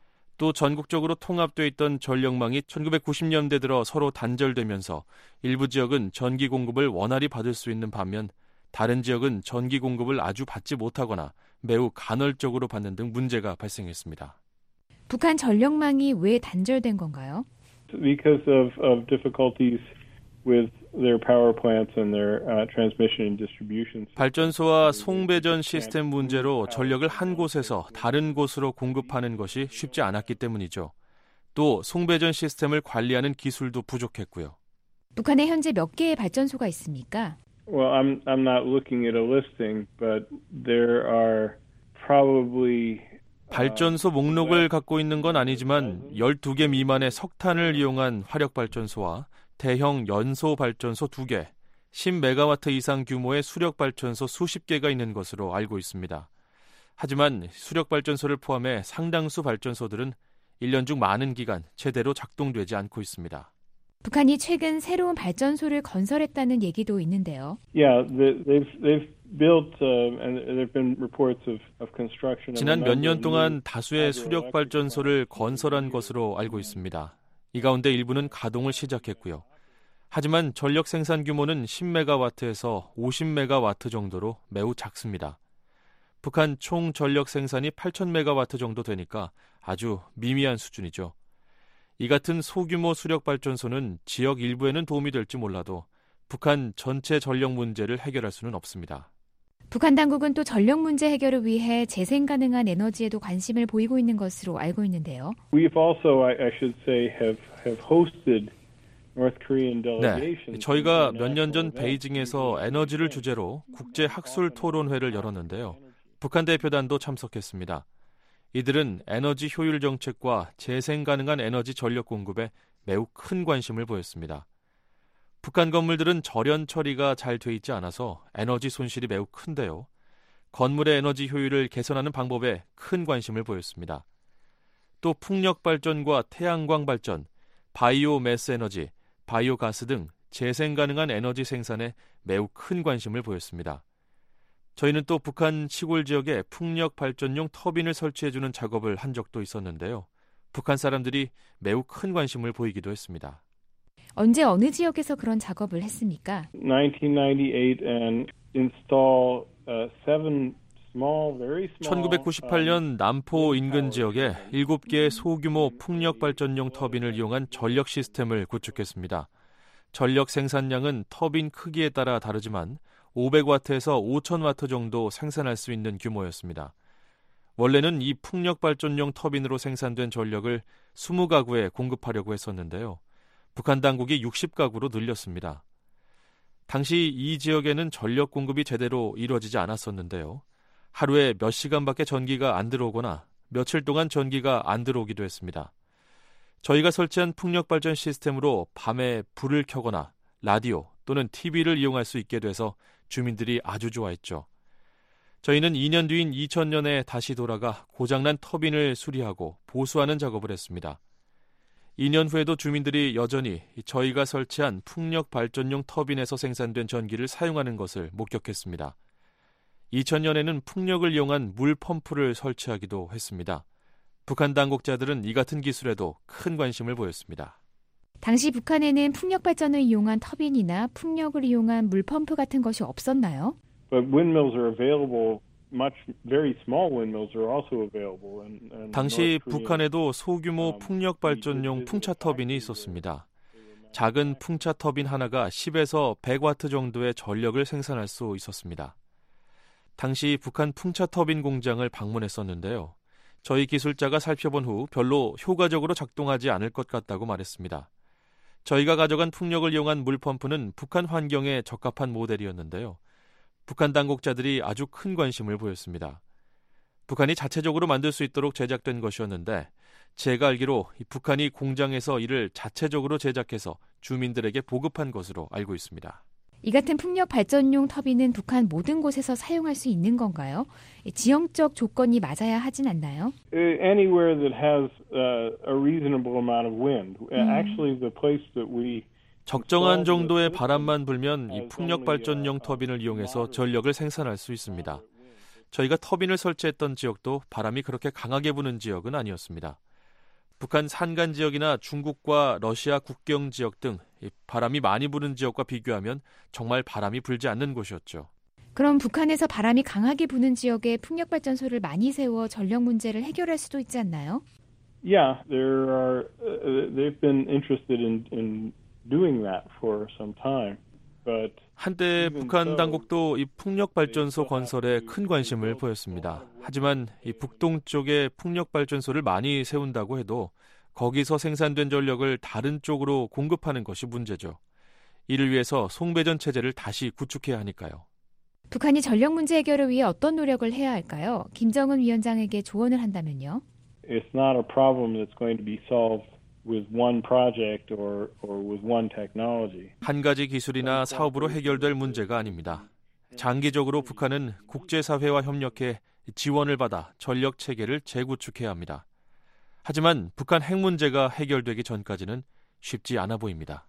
또 전국적으로 통합되어 있던 전력망이 천구백구십 년대 들어 서로 단절되면서 일부 지역은 전기 공급을 원활히 받을 수 있는 반면 다른 지역은 전기 공급을 아주 받지 못하거나 매우 간헐적으로 받는 등 문제가 발생했습니다. 북한 전력망이 왜 단절된 건가요? Because of, of difficulties with their power plants and their uh, transmission and distribution. 발전소와 송배전 시스템 문제로 전력을 한 곳에서 다른 곳으로 공급하는 것이 쉽지 않았기 때문이죠. 또 송배전 시스템을 관리하는 기술도 부족했고요. 북한에 현재 몇 개의 발전소가 있습니까? Well, I'm I'm not looking at a listing, but there are probably 발전소 목록을 갖고 있는 건 아니지만 열두 개 미만의 석탄을 이용한 화력발전소와 대형 연소발전소 두 개, 십 메가와트 이상 규모의 수력발전소 수십 개가 있는 것으로 알고 있습니다. 하지만 수력발전소를 포함해 상당수 발전소들은 일 년 중 많은 기간 제대로 작동되지 않고 있습니다. 북한이 최근 새로운 발전소를 건설했다는 얘기도 있는데요. Yeah, they've they've built uh, and there've been reports of of construction. 지난 몇 년 동안 다수의 수력 발전소를 건설한 것으로 알고 있습니다. 이 가운데 일부는 가동을 시작했고요. 하지만 전력 생산 규모는 십 메가와트에서 오십 메가와트 정도로 매우 작습니다. 북한 총 전력 생산이 팔천 메가와트 정도 되니까 아주 미미한 수준이죠. 이 같은 소규모 수력 발전소는 지역 일부에는 도움이 될지 몰라도 북한 전체 전력 문제를 해결할 수는 없습니다. 북한 당국은 또 전력 문제 해결을 위해 재생 가능한 에너지에도 관심을 보이고 있는 것으로 알고 있는데요. We've also, I should say, have have hosted North Korean delegations. 네, 저희가 몇 년 전 베이징에서 에너지를 주제로 국제 학술 토론회를 열었는데요. 북한 대표단도 참석했습니다. 이들은 에너지 효율 정책과 재생 가능한 에너지 전력 공급에 매우 큰 관심을 보였습니다. 북한 건물들은 절연 처리가 잘 돼 있지 않아서 에너지 손실이 매우 큰데요. 건물의 에너지 효율을 개선하는 방법에 큰 관심을 보였습니다. 또 풍력 발전과 태양광 발전, 바이오 매스 에너지, 바이오 가스 등 재생 가능한 에너지 생산에 매우 큰 관심을 보였습니다. 저희는 또 북한 시골 지역에 풍력 발전용 터빈을 설치해주는 작업을 한 적도 있었는데요. 북한 사람들이 매우 큰 관심을 보이기도 했습니다. 언제 어느 지역에서 그런 작업을 했습니까? nineteen ninety-eight and install uh, seven small, very small. 천구백구십팔 년 남포 인근 지역에 일곱 개의 소규모 풍력 발전용 터빈을 이용한 전력 시스템을 구축했습니다. 전력 생산량은 터빈 크기에 따라 다르지만 오백 와트에서 오천 와트 정도 생산할 수 있는 규모였습니다. 원래는 이 풍력 발전용 터빈으로 생산된 전력을 이십 가구에 공급하려고 했었는데요. 북한 당국이 육십 가구로 늘렸습니다. 당시 이 지역에는 전력 공급이 제대로 이루어지지 않았었는데요. 하루에 몇 시간밖에 전기가 안 들어오거나 며칠 동안 전기가 안 들어오기도 했습니다. 저희가 설치한 풍력 발전 시스템으로 밤에 불을 켜거나 라디오 또는 티비를 이용할 수 있게 돼서 주민들이 아주 좋아했죠. 저희는 이 년 뒤인 이천 년에 다시 돌아가 고장난 터빈을 수리하고 보수하는 작업을 했습니다. 이 년 후에도 주민들이 여전히 저희가 설치한 풍력 발전용 터빈에서 생산된 전기를 사용하는 것을 목격했습니다. 이천 년에는 풍력을 이용한 물 펌프를 설치하기도 했습니다. 북한 당국자들은 이 같은 기술에도 큰 관심을 보였습니다. 당시 북한에는 풍력 발전을 이용한 터빈이나 풍력을 이용한 물 펌프 같은 것이 없었나요? But windmills are available. Much very small windmills are also available. And, and 당시 북한에도 소규모 풍력 발전용 풍차 터빈이 있었습니다. 작은 풍차 터빈 하나가 십에서 백 와트 정도의 전력을 생산할 수 있었습니다. 당시 북한 풍차 터빈 공장을 방문했었는데요. 저희 기술자가 살펴본 후 별로 효과적으로 작동하지 않을 것 같다고 말했습니다. 저희가 가져간 풍력을 이용한 물펌프는 북한 환경에 적합한 모델이었는데요. 북한 당국자들이 아주 큰 관심을 보였습니다. 북한이 자체적으로 만들 수 있도록 제작된 것이었는데 제가 알기로 북한이 공장에서 이를 자체적으로 제작해서 주민들에게 보급한 것으로 알고 있습니다. 이 같은 풍력 발전용 터빈은 북한 모든 곳에서 사용할 수 있는 건가요? 지형적 조건이 맞아야 하진 않나요? Anywhere that has uh, a reasonable amount of wind. 음. Actually, the place that we 적정한 정도의 바람만 불면 이 풍력 발전용 터빈을 이용해서 전력을 생산할 수 있습니다. 저희가 터빈을 설치했던 지역도 바람이 그렇게 강하게 부는 지역은 아니었습니다. 북한 산간 지역이나 중국과 러시아 국경 지역 등 바람이 많이 부는 지역과 비교하면 정말 바람이 불지 않는 곳이었죠. 그럼 북한에서 바람이 강하게 부는 지역에 풍력발전소를 많이 세워 전력 문제를 해결할 수도 있지 않나요? Yeah, there are. Uh, they've been interested in, in doing that for some time, but 한때 북한 당국도 이 풍력발전소 건설에 큰 관심을 보였습니다. 하지만 이 북동쪽에 풍력발전소를 많이 세운다고 해도 거기서 생산된 전력을 다른 쪽으로 공급하는 것이 문제죠. 이를 위해서 송배전 체제를 다시 구축해야 하니까요. 북한이 전력 문제 해결을 위해 어떤 노력을 해야 할까요? 김정은 위원장에게 조언을 한다면요. It's not a problem that's going to be solved with one project or or with one technology. 한 가지 기술이나 사업으로 해결될 문제가 아닙니다. 장기적으로 북한은 국제사회와 협력해 지원을 받아 전력 체계를 재구축해야 합니다. 하지만 북한 핵 문제가 해결되기 전까지는 쉽지 않아 보입니다.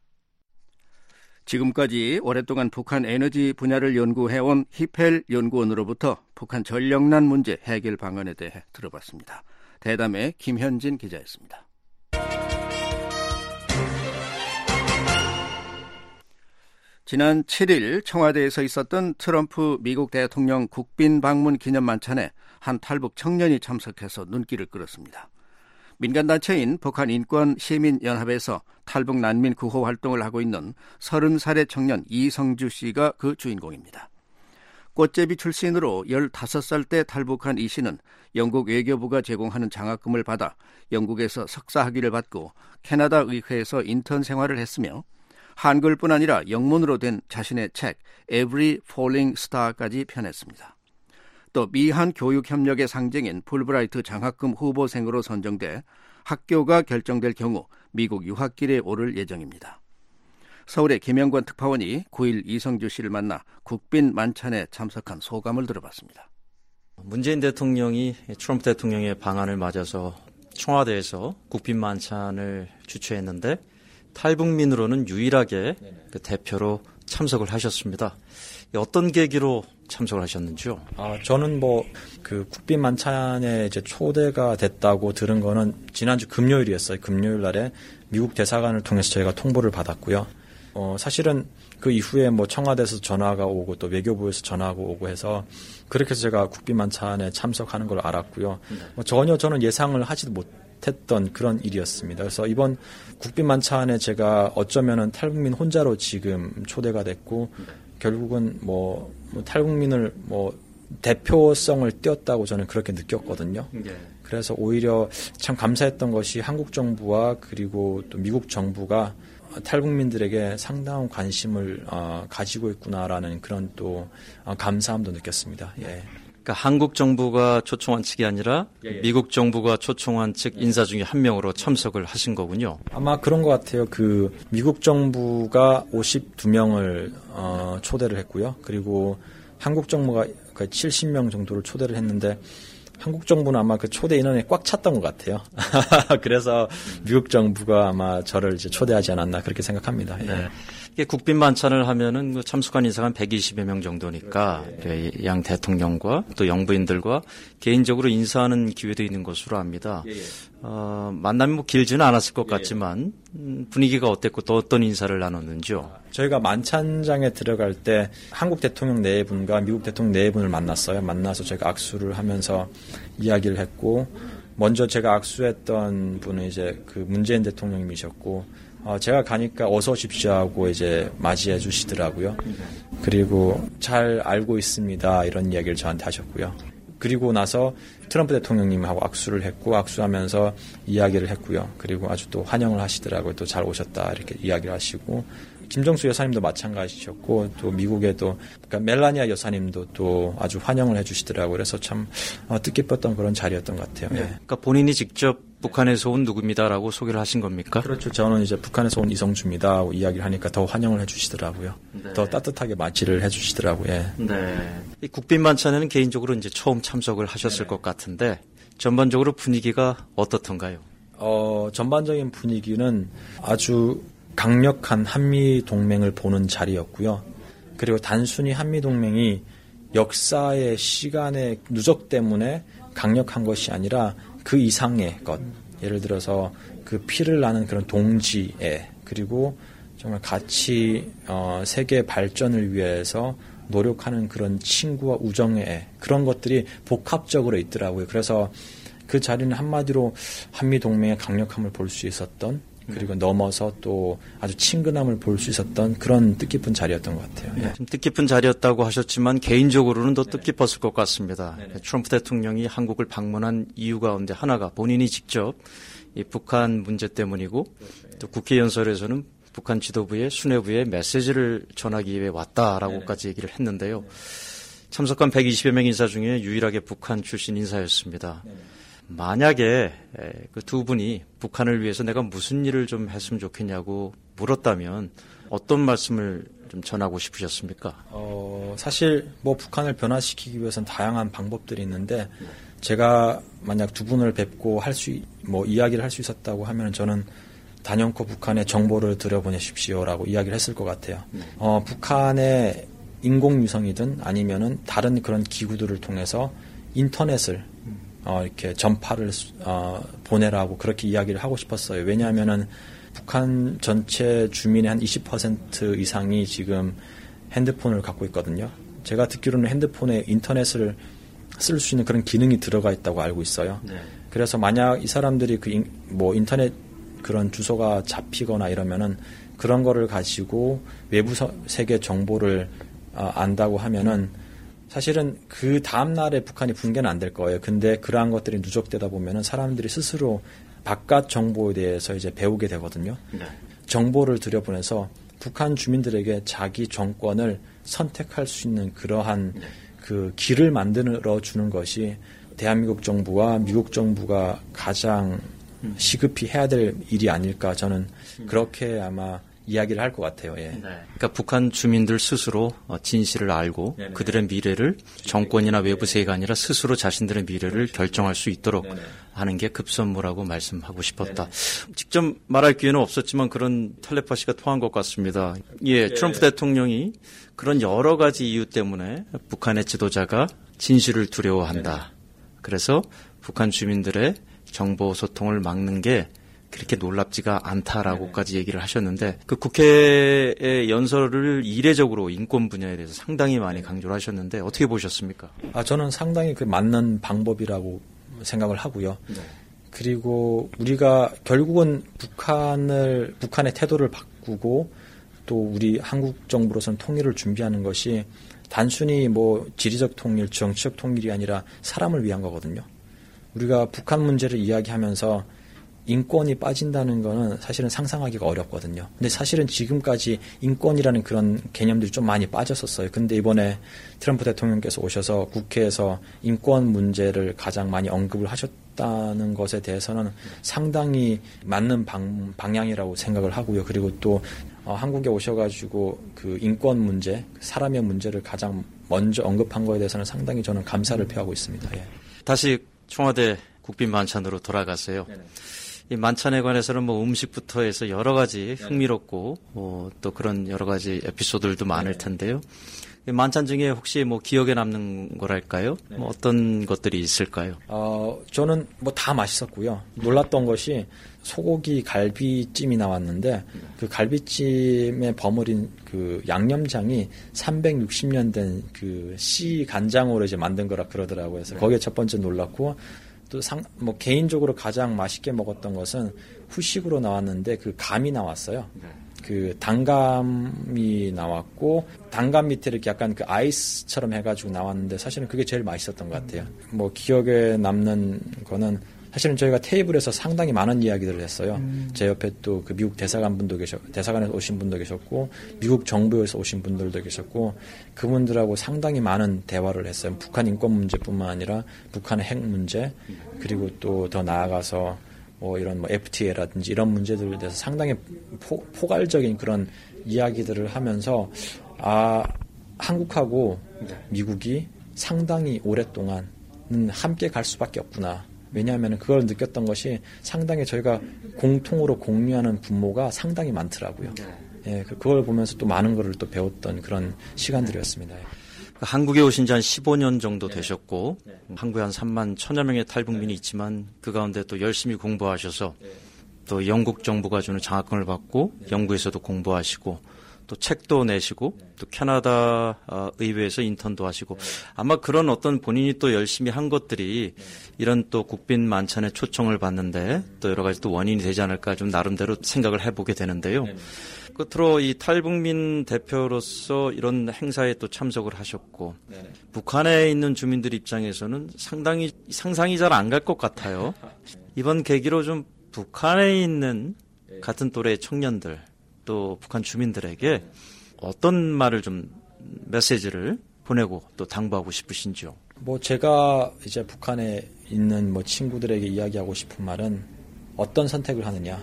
지금까지 오랫동안 북한 에너지 분야를 연구해온 히펠 연구원으로부터 북한 전력난 문제 해결 방안에 대해 들어봤습니다. 대담의 김현진 기자였습니다. 지난 칠 일 청와대에서 있었던 트럼프 미국 대통령 국빈 방문 기념 만찬에 한 탈북 청년이 참석해서 눈길을 끌었습니다. 민간단체인 북한인권시민연합에서 탈북 난민 구호 활동을 하고 있는 서른 살의 청년 이성주 씨가 그 주인공입니다. 꽃제비 출신으로 열다섯 살 때 탈북한 이 씨는 영국 외교부가 제공하는 장학금을 받아 영국에서 석사학위를 받고 캐나다 의회에서 인턴 생활을 했으며 한글뿐 아니라 영문으로 된 자신의 책 Every Falling Star까지 펴냈습니다. 또 미한 교육협력의 상징인 풀브라이트 장학금 후보생으로 선정돼 학교가 결정될 경우 미국 유학길에 오를 예정입니다. 서울의 김영권 특파원이 구 일 이성주 씨를 만나 국빈 만찬에 참석한 소감을 들어봤습니다. 문재인 대통령이 트럼프 대통령의 방안을 맞아서 청와대에서 국빈 만찬을 주최했는데 탈북민으로는 유일하게 그 대표로 참석을 하셨습니다. 어떤 계기로 참석을 하셨는지요? 아, 저는 뭐 그 국빈 만찬에 이제 초대가 됐다고 들은 거는 지난주 금요일이었어요. 금요일 날에 미국 대사관을 통해서 저희가 통보를 받았고요. 어, 사실은 그 이후에 뭐 청와대에서 전화가 오고 또 외교부에서 전화가 오고 해서 그렇게 해서 제가 국빈 만찬에 참석하는 걸 알았고요. 뭐 전혀 저는 예상을 하지도 못했던 그런 일이었습니다. 그래서 이번 국빈 만찬에 제가 어쩌면은 탈북민 혼자로 지금 초대가 됐고 결국은 뭐, 뭐 탈북민을 뭐 대표성을 띄었다고 저는 그렇게 느꼈거든요. 네. 그래서 오히려 참 감사했던 것이 한국 정부와 그리고 또 미국 정부가 탈북민들에게 상당한 관심을 어, 가지고 있구나라는 그런 또 어, 감사함도 느꼈습니다. 예. 그러니까 한국 정부가 초청한 측이 아니라 예, 예. 미국 정부가 초청한 측 인사 중에 한 명으로 참석을 하신 거군요. 아마 그런 것 같아요. 그 미국 정부가 오십이 명을 어, 초대를 했고요. 그리고 한국 정부가 칠십 명 정도를 초대를 했는데 한국 정부는 아마 그 초대 인원에 꽉 찼던 것 같아요. 그래서 미국 정부가 아마 저를 이제 초대하지 않았나 그렇게 생각합니다. 네. 예. 이게 국빈 만찬을 하면은 참석한 인사가 한 백이십여 명 정도니까 네. 양 대통령과 또 영부인들과 개인적으로 인사하는 기회도 있는 것으로 압니다. 예, 예. 어, 만남이 뭐 길지는 않았을 것 같지만 음, 분위기가 어땠고 또 어떤 인사를 나눴는지요? 저희가 만찬장에 들어갈 때 한국 대통령 네 분과 미국 대통령 네 분을 만났어요. 만나서 저희가 악수를 하면서 이야기를 했고 먼저 제가 악수했던 분은 이제 그 문재인 대통령님이셨고 어, 제가 가니까 어서 오십시오 하고 이제 맞이해 주시더라고요. 그리고 잘 알고 있습니다 이런 이야기를 저한테 하셨고요. 그리고 나서 트럼프 대통령님하고 악수를 했고 악수하면서 이야기를 했고요. 그리고 아주 또 환영을 하시더라고요. 또 잘 오셨다 이렇게 이야기를 하시고 김정수 여사님도 마찬가지셨고 또 미국에도 그러니까 멜라니아 여사님도 또 아주 환영을 해주시더라고요. 그래서 참 어, 뜻깊었던 그런 자리였던 것 같아요. 네. 그러니까 본인이 직접 북한에서 온 누구입니다라고 소개를 하신 겁니까? 그렇죠. 저는 이제 북한에서 온 이성주입니다 하고 이야기를 하니까 더 환영을 해주시더라고요. 네. 더 따뜻하게 맞이를 해주시더라고요. 예. 네. 이 국빈 만찬에는 개인적으로 이제 처음 참석을 하셨을 네. 것 같은데 전반적으로 분위기가 어떻던가요? 어, 전반적인 분위기는 아주 강력한 한미 동맹을 보는 자리였고요. 그리고 단순히 한미 동맹이 역사의 시간의 누적 때문에 강력한 것이 아니라 그 이상의 것. 예를 들어서 그 피를 나는 그런 동지애, 그리고 정말 같이 어, 세계 발전을 위해서 노력하는 그런 친구와 우정의 애, 그런 것들이 복합적으로 있더라고요. 그래서 그 자리는 한마디로 한미 동맹의 강력함을 볼 수 있었던, 그리고 넘어서 또 아주 친근함을 볼 수 있었던 그런 뜻깊은 자리였던 것 같아요. 네, 좀 뜻깊은 자리였다고 하셨지만 개인적으로는 더 뜻깊었을 것 같습니다. 네네. 트럼프 대통령이 한국을 방문한 이유 가운데 하나가 본인이 직접 이 북한 문제 때문이고, 또 국회 연설에서는 북한 지도부의 수뇌부에 메시지를 전하기 위해 왔다라고까지 얘기를 했는데요. 참석한 백이십여 명 인사 중에 유일하게 북한 출신 인사였습니다. 만약에 그 두 분이 북한을 위해서 내가 무슨 일을 좀 했으면 좋겠냐고 물었다면 어떤 말씀을 좀 전하고 싶으셨습니까? 어, 사실 뭐 북한을 변화시키기 위해서는 다양한 방법들이 있는데, 제가 만약 두 분을 뵙고 할 수, 뭐 이야기를 할 수 있었다고 하면 저는 단연코 북한에 정보를 들여보내십시오라고 이야기를 했을 것 같아요. 어, 북한의 인공위성이든 아니면은 다른 그런 기구들을 통해서 인터넷을 어, 이렇게 전파를 어, 보내라고 그렇게 이야기를 하고 싶었어요. 왜냐하면은 북한 전체 주민의 한 이십 퍼센트 이상이 지금 핸드폰을 갖고 있거든요. 제가 듣기로는 핸드폰에 인터넷을 쓸 수 있는 그런 기능이 들어가 있다고 알고 있어요. 네. 그래서 만약 이 사람들이 그 뭐 인터넷 그런 주소가 잡히거나 이러면은 그런 거를 가지고 외부 세계 정보를 어, 안다고 하면은 사실은 그 다음 날에 북한이 붕괴는 안 될 거예요. 근데 그러한 것들이 누적되다 보면은 사람들이 스스로 바깥 정보에 대해서 이제 배우게 되거든요. 네. 정보를 들여보내서 북한 주민들에게 자기 정권을 선택할 수 있는 그러한 네. 그 길을 만들어 주는 것이 대한민국 정부와 미국 정부가 가장 음. 시급히 해야 될 일이 아닐까, 저는 그렇게 아마 이야기를 할 것 같아요. 예. 네. 그러니까 북한 주민들 스스로 진실을 알고 네네. 그들의 미래를 정권이나 외부 세계가 아니라 스스로 자신들의 미래를 그렇죠. 결정할 수 있도록 네네. 하는 게 급선무라고 말씀하고 싶었다. 네네. 직접 말할 기회는 없었지만 그런 텔레파시가 통한 것 같습니다. 예, 네. 트럼프 대통령이 그런 여러 가지 이유 때문에 북한의 지도자가 진실을 두려워한다. 네네. 그래서 북한 주민들의 정보 소통을 막는 게 그렇게 놀랍지가 않다라고까지 얘기를 하셨는데, 그 국회의 연설을 이례적으로 인권 분야에 대해서 상당히 많이 강조를 하셨는데 어떻게 보셨습니까? 아, 저는 상당히 그 맞는 방법이라고 생각을 하고요. 네. 그리고 우리가 결국은 북한을 북한의 태도를 바꾸고 또 우리 한국 정부로서는 통일을 준비하는 것이 단순히 뭐 지리적 통일, 정치적 통일이 아니라 사람을 위한 거거든요. 우리가 북한 문제를 이야기하면서 인권이 빠진다는 거는 사실은 상상하기가 어렵거든요. 근데 사실은 지금까지 인권이라는 그런 개념들이 좀 많이 빠졌었어요. 근데 이번에 트럼프 대통령께서 오셔서 국회에서 인권 문제를 가장 많이 언급을 하셨다는 것에 대해서는 상당히 맞는 방, 방향이라고 생각을 하고요. 그리고 또 어, 한국에 오셔가지고 그 인권 문제, 사람의 문제를 가장 먼저 언급한 거에 대해서는 상당히 저는 감사를 표하고 있습니다. 예. 다시 청와대 국빈 만찬으로 돌아가세요. 네네. 이 만찬에 관해서는 뭐 음식부터 해서 여러 가지 흥미롭고 뭐 또 그런 여러 가지 에피소드들도 많을 텐데요. 이 만찬 중에 혹시 뭐 기억에 남는 거랄까요? 뭐 어떤 것들이 있을까요? 어, 저는 뭐 다 맛있었고요. 놀랐던 것이 소고기 갈비찜이 나왔는데 그 갈비찜에 버무린 그 양념장이 삼백육십 년 된 그 씨 간장으로 이제 만든 거라 그러더라고요. 그래서 거기에 첫 번째 놀랐고, 또 상, 뭐 개인적으로 가장 맛있게 먹었던 것은 후식으로 나왔는데 그 감이 나왔어요. 네. 그 단감이 나왔고, 단감 밑에 이렇게 약간 그 아이스처럼 해가지고 나왔는데 사실은 그게 제일 맛있었던 것 같아요. 음. 뭐 기억에 남는 거는 사실은 저희가 테이블에서 상당히 많은 이야기들을 했어요. 음. 제 옆에 또 그 미국 대사관 분도 계셨, 대사관에서 오신 분도 계셨고, 미국 정부에서 오신 분들도 계셨고, 그분들하고 상당히 많은 대화를 했어요. 북한 인권 문제뿐만 아니라 북한의 핵 문제, 그리고 또 더 나아가서 뭐 이런 뭐 에프티에이라든지 이런 문제들에 대해서 상당히 포, 포괄적인 그런 이야기들을 하면서, 아, 한국하고 미국이 상당히 오랫동안은 함께 갈 수밖에 없구나. 왜냐하면 그걸 느꼈던 것이 상당히 저희가 공통으로 공유하는 분모가 상당히 많더라고요. 예, 그걸 보면서 또 많은 거를 또 배웠던 그런 시간들이었습니다. 한국에 오신 지 한 십오 년 정도 되셨고 네. 한국에 한 삼만 천여 명의 탈북민이 있지만 그 가운데 또 열심히 공부하셔서 또 영국 정부가 주는 장학금을 받고 영국에서도 공부하시고 또 책도 내시고 또 캐나다 의회에서 인턴도 하시고 아마 그런 어떤 본인이 또 열심히 한 것들이 이런 또 국빈 만찬에 초청을 받는데 또 여러 가지 또 원인이 되지 않을까 좀 나름대로 생각을 해보게 되는데요. 끝으로 이 탈북민 대표로서 이런 행사에 또 참석을 하셨고 네네. 북한에 있는 주민들 입장에서는 상당히 상상이 잘 안 갈 것 같아요. 이번 계기로 좀 북한에 있는 같은 또래의 청년들 또 북한 주민들에게 어떤 말을 좀 메시지를 보내고 또 당부하고 싶으신지요? 뭐 제가 이제 북한에 있는 뭐 친구들에게 이야기하고 싶은 말은 어떤 선택을 하느냐.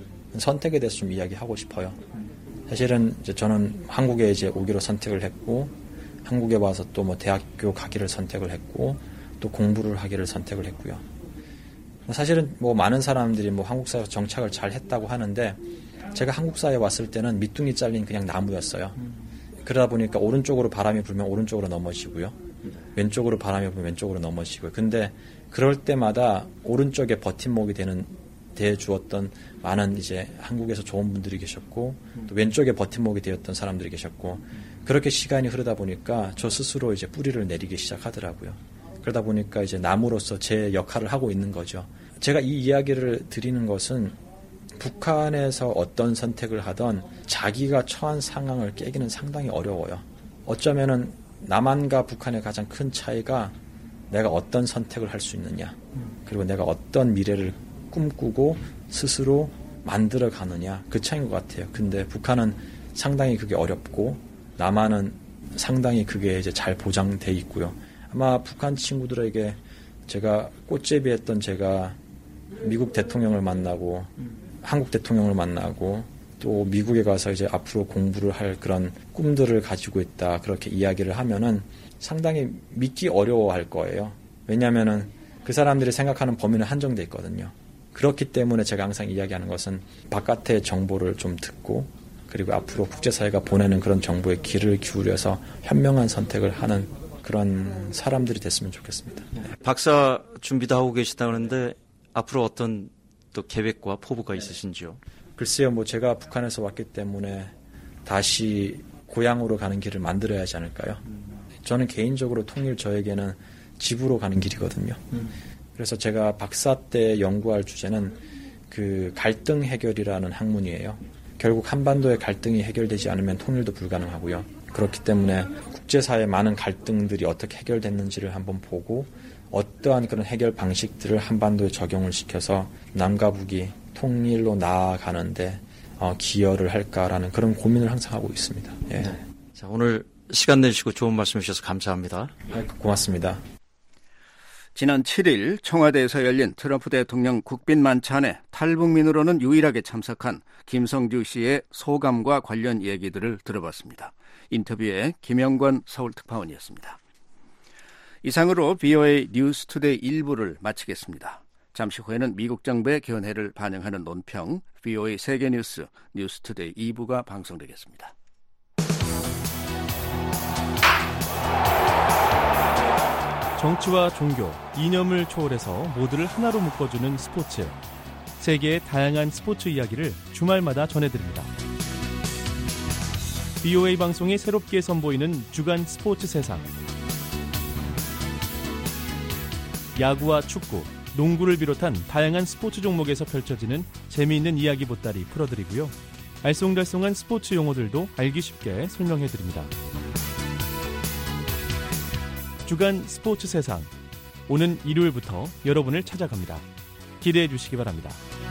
선택에 대해서 좀 이야기하고 싶어요. 사실은 이제 저는 한국에 이제 오기로 선택을 했고, 한국에 와서 또 뭐 대학교 가기를 선택을 했고, 또 공부를 하기를 선택을 했고요. 사실은 뭐 많은 사람들이 뭐 한국 사회에서 정착을 잘 했다고 하는데, 제가 한국 사회에 왔을 때는 밑둥이 잘린 그냥 나무였어요. 그러다 보니까 오른쪽으로 바람이 불면 오른쪽으로 넘어지고요. 왼쪽으로 바람이 불면 왼쪽으로 넘어지고요. 근데 그럴 때마다 오른쪽에 버팀목이 되는 대주었던 많은 이제 한국에서 좋은 분들이 계셨고 또 왼쪽에 버팀목이 되었던 사람들이 계셨고 그렇게 시간이 흐르다 보니까 저 스스로 이제 뿌리를 내리기 시작하더라고요. 그러다 보니까 이제 나무로서 제 역할을 하고 있는 거죠. 제가 이 이야기를 드리는 것은 북한에서 어떤 선택을 하던 자기가 처한 상황을 깨기는 상당히 어려워요. 어쩌면은 남한과 북한의 가장 큰 차이가 내가 어떤 선택을 할 수 있느냐 그리고 내가 어떤 미래를 꿈꾸고 스스로 만들어 가느냐 그 차이인 것 같아요. 근데 북한은 상당히 그게 어렵고 남한은 상당히 그게 이제 잘 보장돼 있고요. 아마 북한 친구들에게 제가 꽃제비했던 제가 미국 대통령을 만나고 한국 대통령을 만나고 또 미국에 가서 이제 앞으로 공부를 할 그런 꿈들을 가지고 있다 그렇게 이야기를 하면은 상당히 믿기 어려워할 거예요. 왜냐하면은 그 사람들이 생각하는 범위는 한정돼 있거든요. 그렇기 때문에 제가 항상 이야기하는 것은 바깥의 정보를 좀 듣고 그리고 앞으로 국제사회가 보내는 그런 정보에 귀를 기울여서 현명한 선택을 하는 그런 사람들이 됐으면 좋겠습니다. 박사 준비도 하고 계시다 그러는데 앞으로 어떤 또 계획과 포부가 있으신지요? 글쎄요, 뭐 제가 북한에서 왔기 때문에 다시 고향으로 가는 길을 만들어야 하지 않을까요? 저는 개인적으로 통일 저에게는 집으로 가는 길이거든요. 그래서 제가 박사 때 연구할 주제는 그 갈등 해결이라는 학문이에요. 결국 한반도의 갈등이 해결되지 않으면 통일도 불가능하고요. 그렇기 때문에 국제사회의 많은 갈등들이 어떻게 해결됐는지를 한번 보고 어떠한 그런 해결 방식들을 한반도에 적용을 시켜서 남과 북이 통일로 나아가는데 어, 기여를 할까라는 그런 고민을 항상 하고 있습니다. 예. 네. 자, 오늘 시간 내주시고 좋은 말씀 해주셔서 감사합니다. 아, 고맙습니다. 지난 칠 일 청와대에서 열린 트럼프 대통령 국빈 만찬에 탈북민으로는 유일하게 참석한 김성주 씨의 소감과 관련 얘기들을 들어봤습니다. 인터뷰에 김영권 서울특파원이었습니다. 이상으로 비오에이 뉴스투데이 일 부를 마치겠습니다. 잠시 후에는 미국 정부의 견해를 반영하는 논평 비오에이 세계뉴스 뉴스투데이 이 부가 방송되겠습니다. 정치와 종교, 이념을 초월해서 모두를 하나로 묶어주는 스포츠. 세계의 다양한 스포츠 이야기를 주말마다 전해드립니다. 비오에이 방송이 새롭게 선보이는 주간 스포츠 세상. 야구와 축구, 농구를 비롯한 다양한 스포츠 종목에서 펼쳐지는 재미있는 이야기 보따리 풀어드리고요. 알쏭달쏭한 스포츠 용어들도 알기 쉽게 설명해드립니다. 주간 스포츠 세상. 오는 일요일부터 여러분을 찾아갑니다. 기대해 주시기 바랍니다.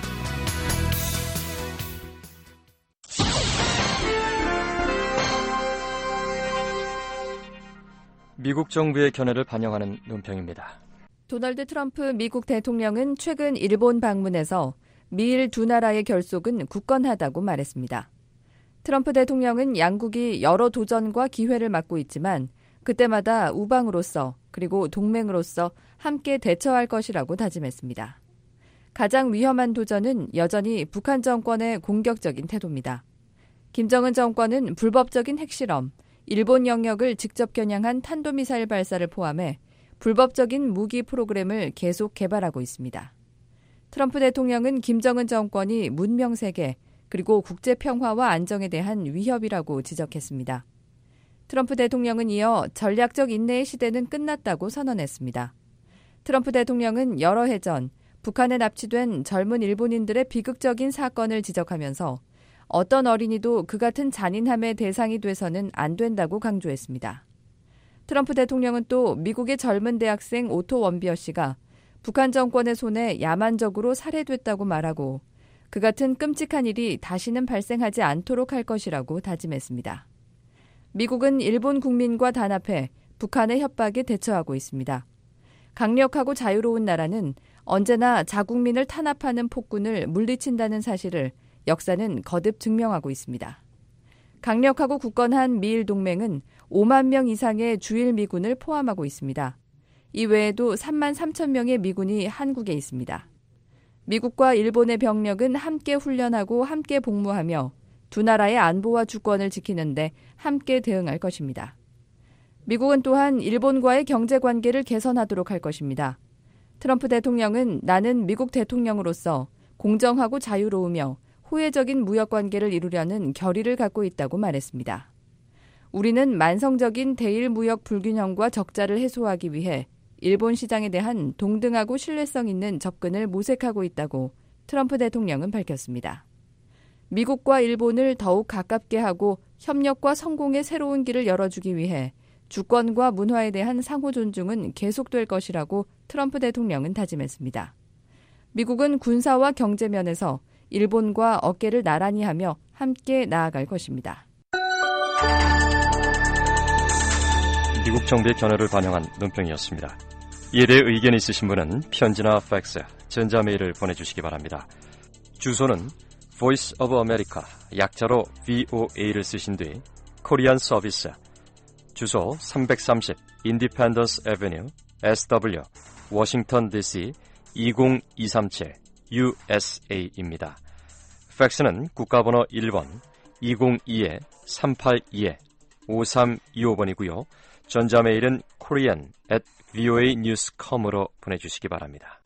미국 정부의 견해를 반영하는 논평입니다. 도널드 트럼프 미국 대통령은 최근 일본 방문에서 미일 두 나라의 결속은 굳건하다고 말했습니다. 트럼프 대통령은 양국이 여러 도전과 기회를 맞고 있지만 그때마다 우방으로서 그리고 동맹으로서 함께 대처할 것이라고 다짐했습니다. 가장 위험한 도전은 여전히 북한 정권의 공격적인 태도입니다. 김정은 정권은 불법적인 핵실험, 일본 영역을 직접 겨냥한 탄도미사일 발사를 포함해 불법적인 무기 프로그램을 계속 개발하고 있습니다. 트럼프 대통령은 김정은 정권이 문명세계 그리고 국제 평화와 안정에 대한 위협이라고 지적했습니다. 트럼프 대통령은 이어 전략적 인내의 시대는 끝났다고 선언했습니다. 트럼프 대통령은 여러 해 전 북한에 납치된 젊은 일본인들의 비극적인 사건을 지적하면서 어떤 어린이도 그 같은 잔인함의 대상이 돼서는 안 된다고 강조했습니다. 트럼프 대통령은 또 미국의 젊은 대학생 오토 원비어 씨가 북한 정권의 손에 야만적으로 살해됐다고 말하고 그 같은 끔찍한 일이 다시는 발생하지 않도록 할 것이라고 다짐했습니다. 미국은 일본 국민과 단합해 북한의 협박에 대처하고 있습니다. 강력하고 자유로운 나라는 언제나 자국민을 탄압하는 폭군을 물리친다는 사실을 역사는 거듭 증명하고 있습니다. 강력하고 굳건한 미일 동맹은 오만 명 이상의 주일 미군을 포함하고 있습니다. 이 외에도 삼만 삼천 명의 미군이 한국에 있습니다. 미국과 일본의 병력은 함께 훈련하고 함께 복무하며 두 나라의 안보와 주권을 지키는데 함께 대응할 것입니다. 미국은 또한 일본과의 경제관계를 개선하도록 할 것입니다. 트럼프 대통령은 나는 미국 대통령으로서 공정하고 자유로우며 호혜적인 무역관계를 이루려는 결의를 갖고 있다고 말했습니다. 우리는 만성적인 대일 무역 불균형과 적자를 해소하기 위해 일본 시장에 대한 동등하고 신뢰성 있는 접근을 모색하고 있다고 트럼프 대통령은 밝혔습니다. 미국과 일본을 더욱 가깝게 하고 협력과 성공의 새로운 길을 열어주기 위해 주권과 문화에 대한 상호 존중은 계속될 것이라고 트럼프 대통령은 다짐했습니다. 미국은 군사와 경제 면에서 일본과 어깨를 나란히 하며 함께 나아갈 것입니다. 미국 정부의 견해를 반영한 논평이었습니다. 이에 대해 의견 있으신 분은 편지나 팩스, 전자메일을 보내주시기 바랍니다. 주소는 Voice of America, 약자로 브이오에이를 쓰신 뒤 코리안 서비스, 주소 삼백삼십 Independence Avenue, 에스더블유, 워싱턴 디씨 이공이삼칠 유에스에이입니다. 팩스는 국가번호 일 번 이공이 삼팔이 오삼이오 번이고요. 전자메일은 korean at 브이오에이 뉴스 닷 컴으로 보내주시기 바랍니다.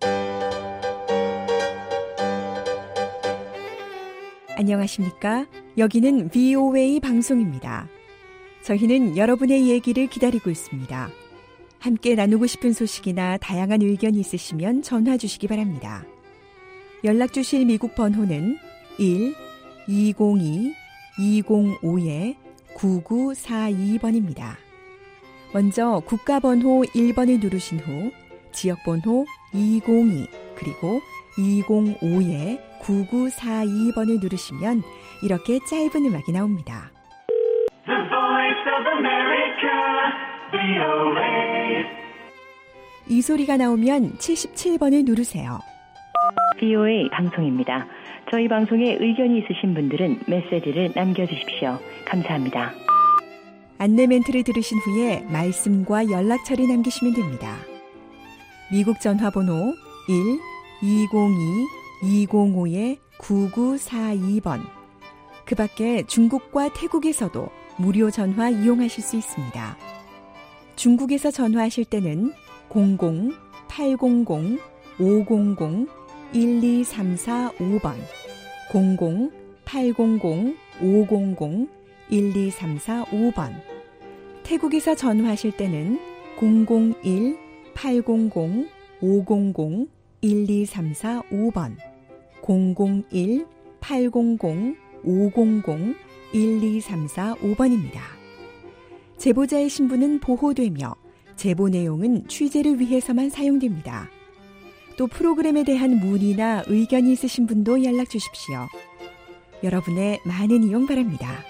안녕하십니까? 여기는 브이오에이 방송입니다. 저희는 여러분의 얘기를 기다리고 있습니다. 함께 나누고 싶은 소식이나 다양한 의견이 있으시면 전화 주시기 바랍니다. 연락 주실 미국 번호는 일 이공이 이공오 구구사이 번입니다. 먼저 국가번호 일 번을 누르신 후 지역번호 이공이 그리고 이공오 구구사이 번을 누르시면 이렇게 짧은 음악이 나옵니다. The Voice of America, 브이오에이. 이 소리가 나오면 칠십칠 번을 누르세요. 브이오에이 방송입니다. 저희 방송에 의견이 있으신 분들은 메시지를 남겨주십시오. 감사합니다. 안내 멘트를 들으신 후에 말씀과 연락처를 남기시면 됩니다. 미국 전화번호 일 이공이 이공오 구구사이 번. 그 밖에 중국과 태국에서도 무료 전화 이용하실 수 있습니다. 중국에서 전화하실 때는 공공 팔공공 오공공 일이삼사오 번, 공공 팔공공 오공공 일이삼사오 번. 태국에서 전화하실 때는 공공일 팔공공 오공공 일이삼사오 번, 공공일 팔공공 오공공 일이삼사오 번입니다. 제보자의 신분은 보호되며 제보 내용은 취재를 위해서만 사용됩니다. 또 프로그램에 대한 문의나 의견이 있으신 분도 연락 주십시오. 여러분의 많은 이용 바랍니다.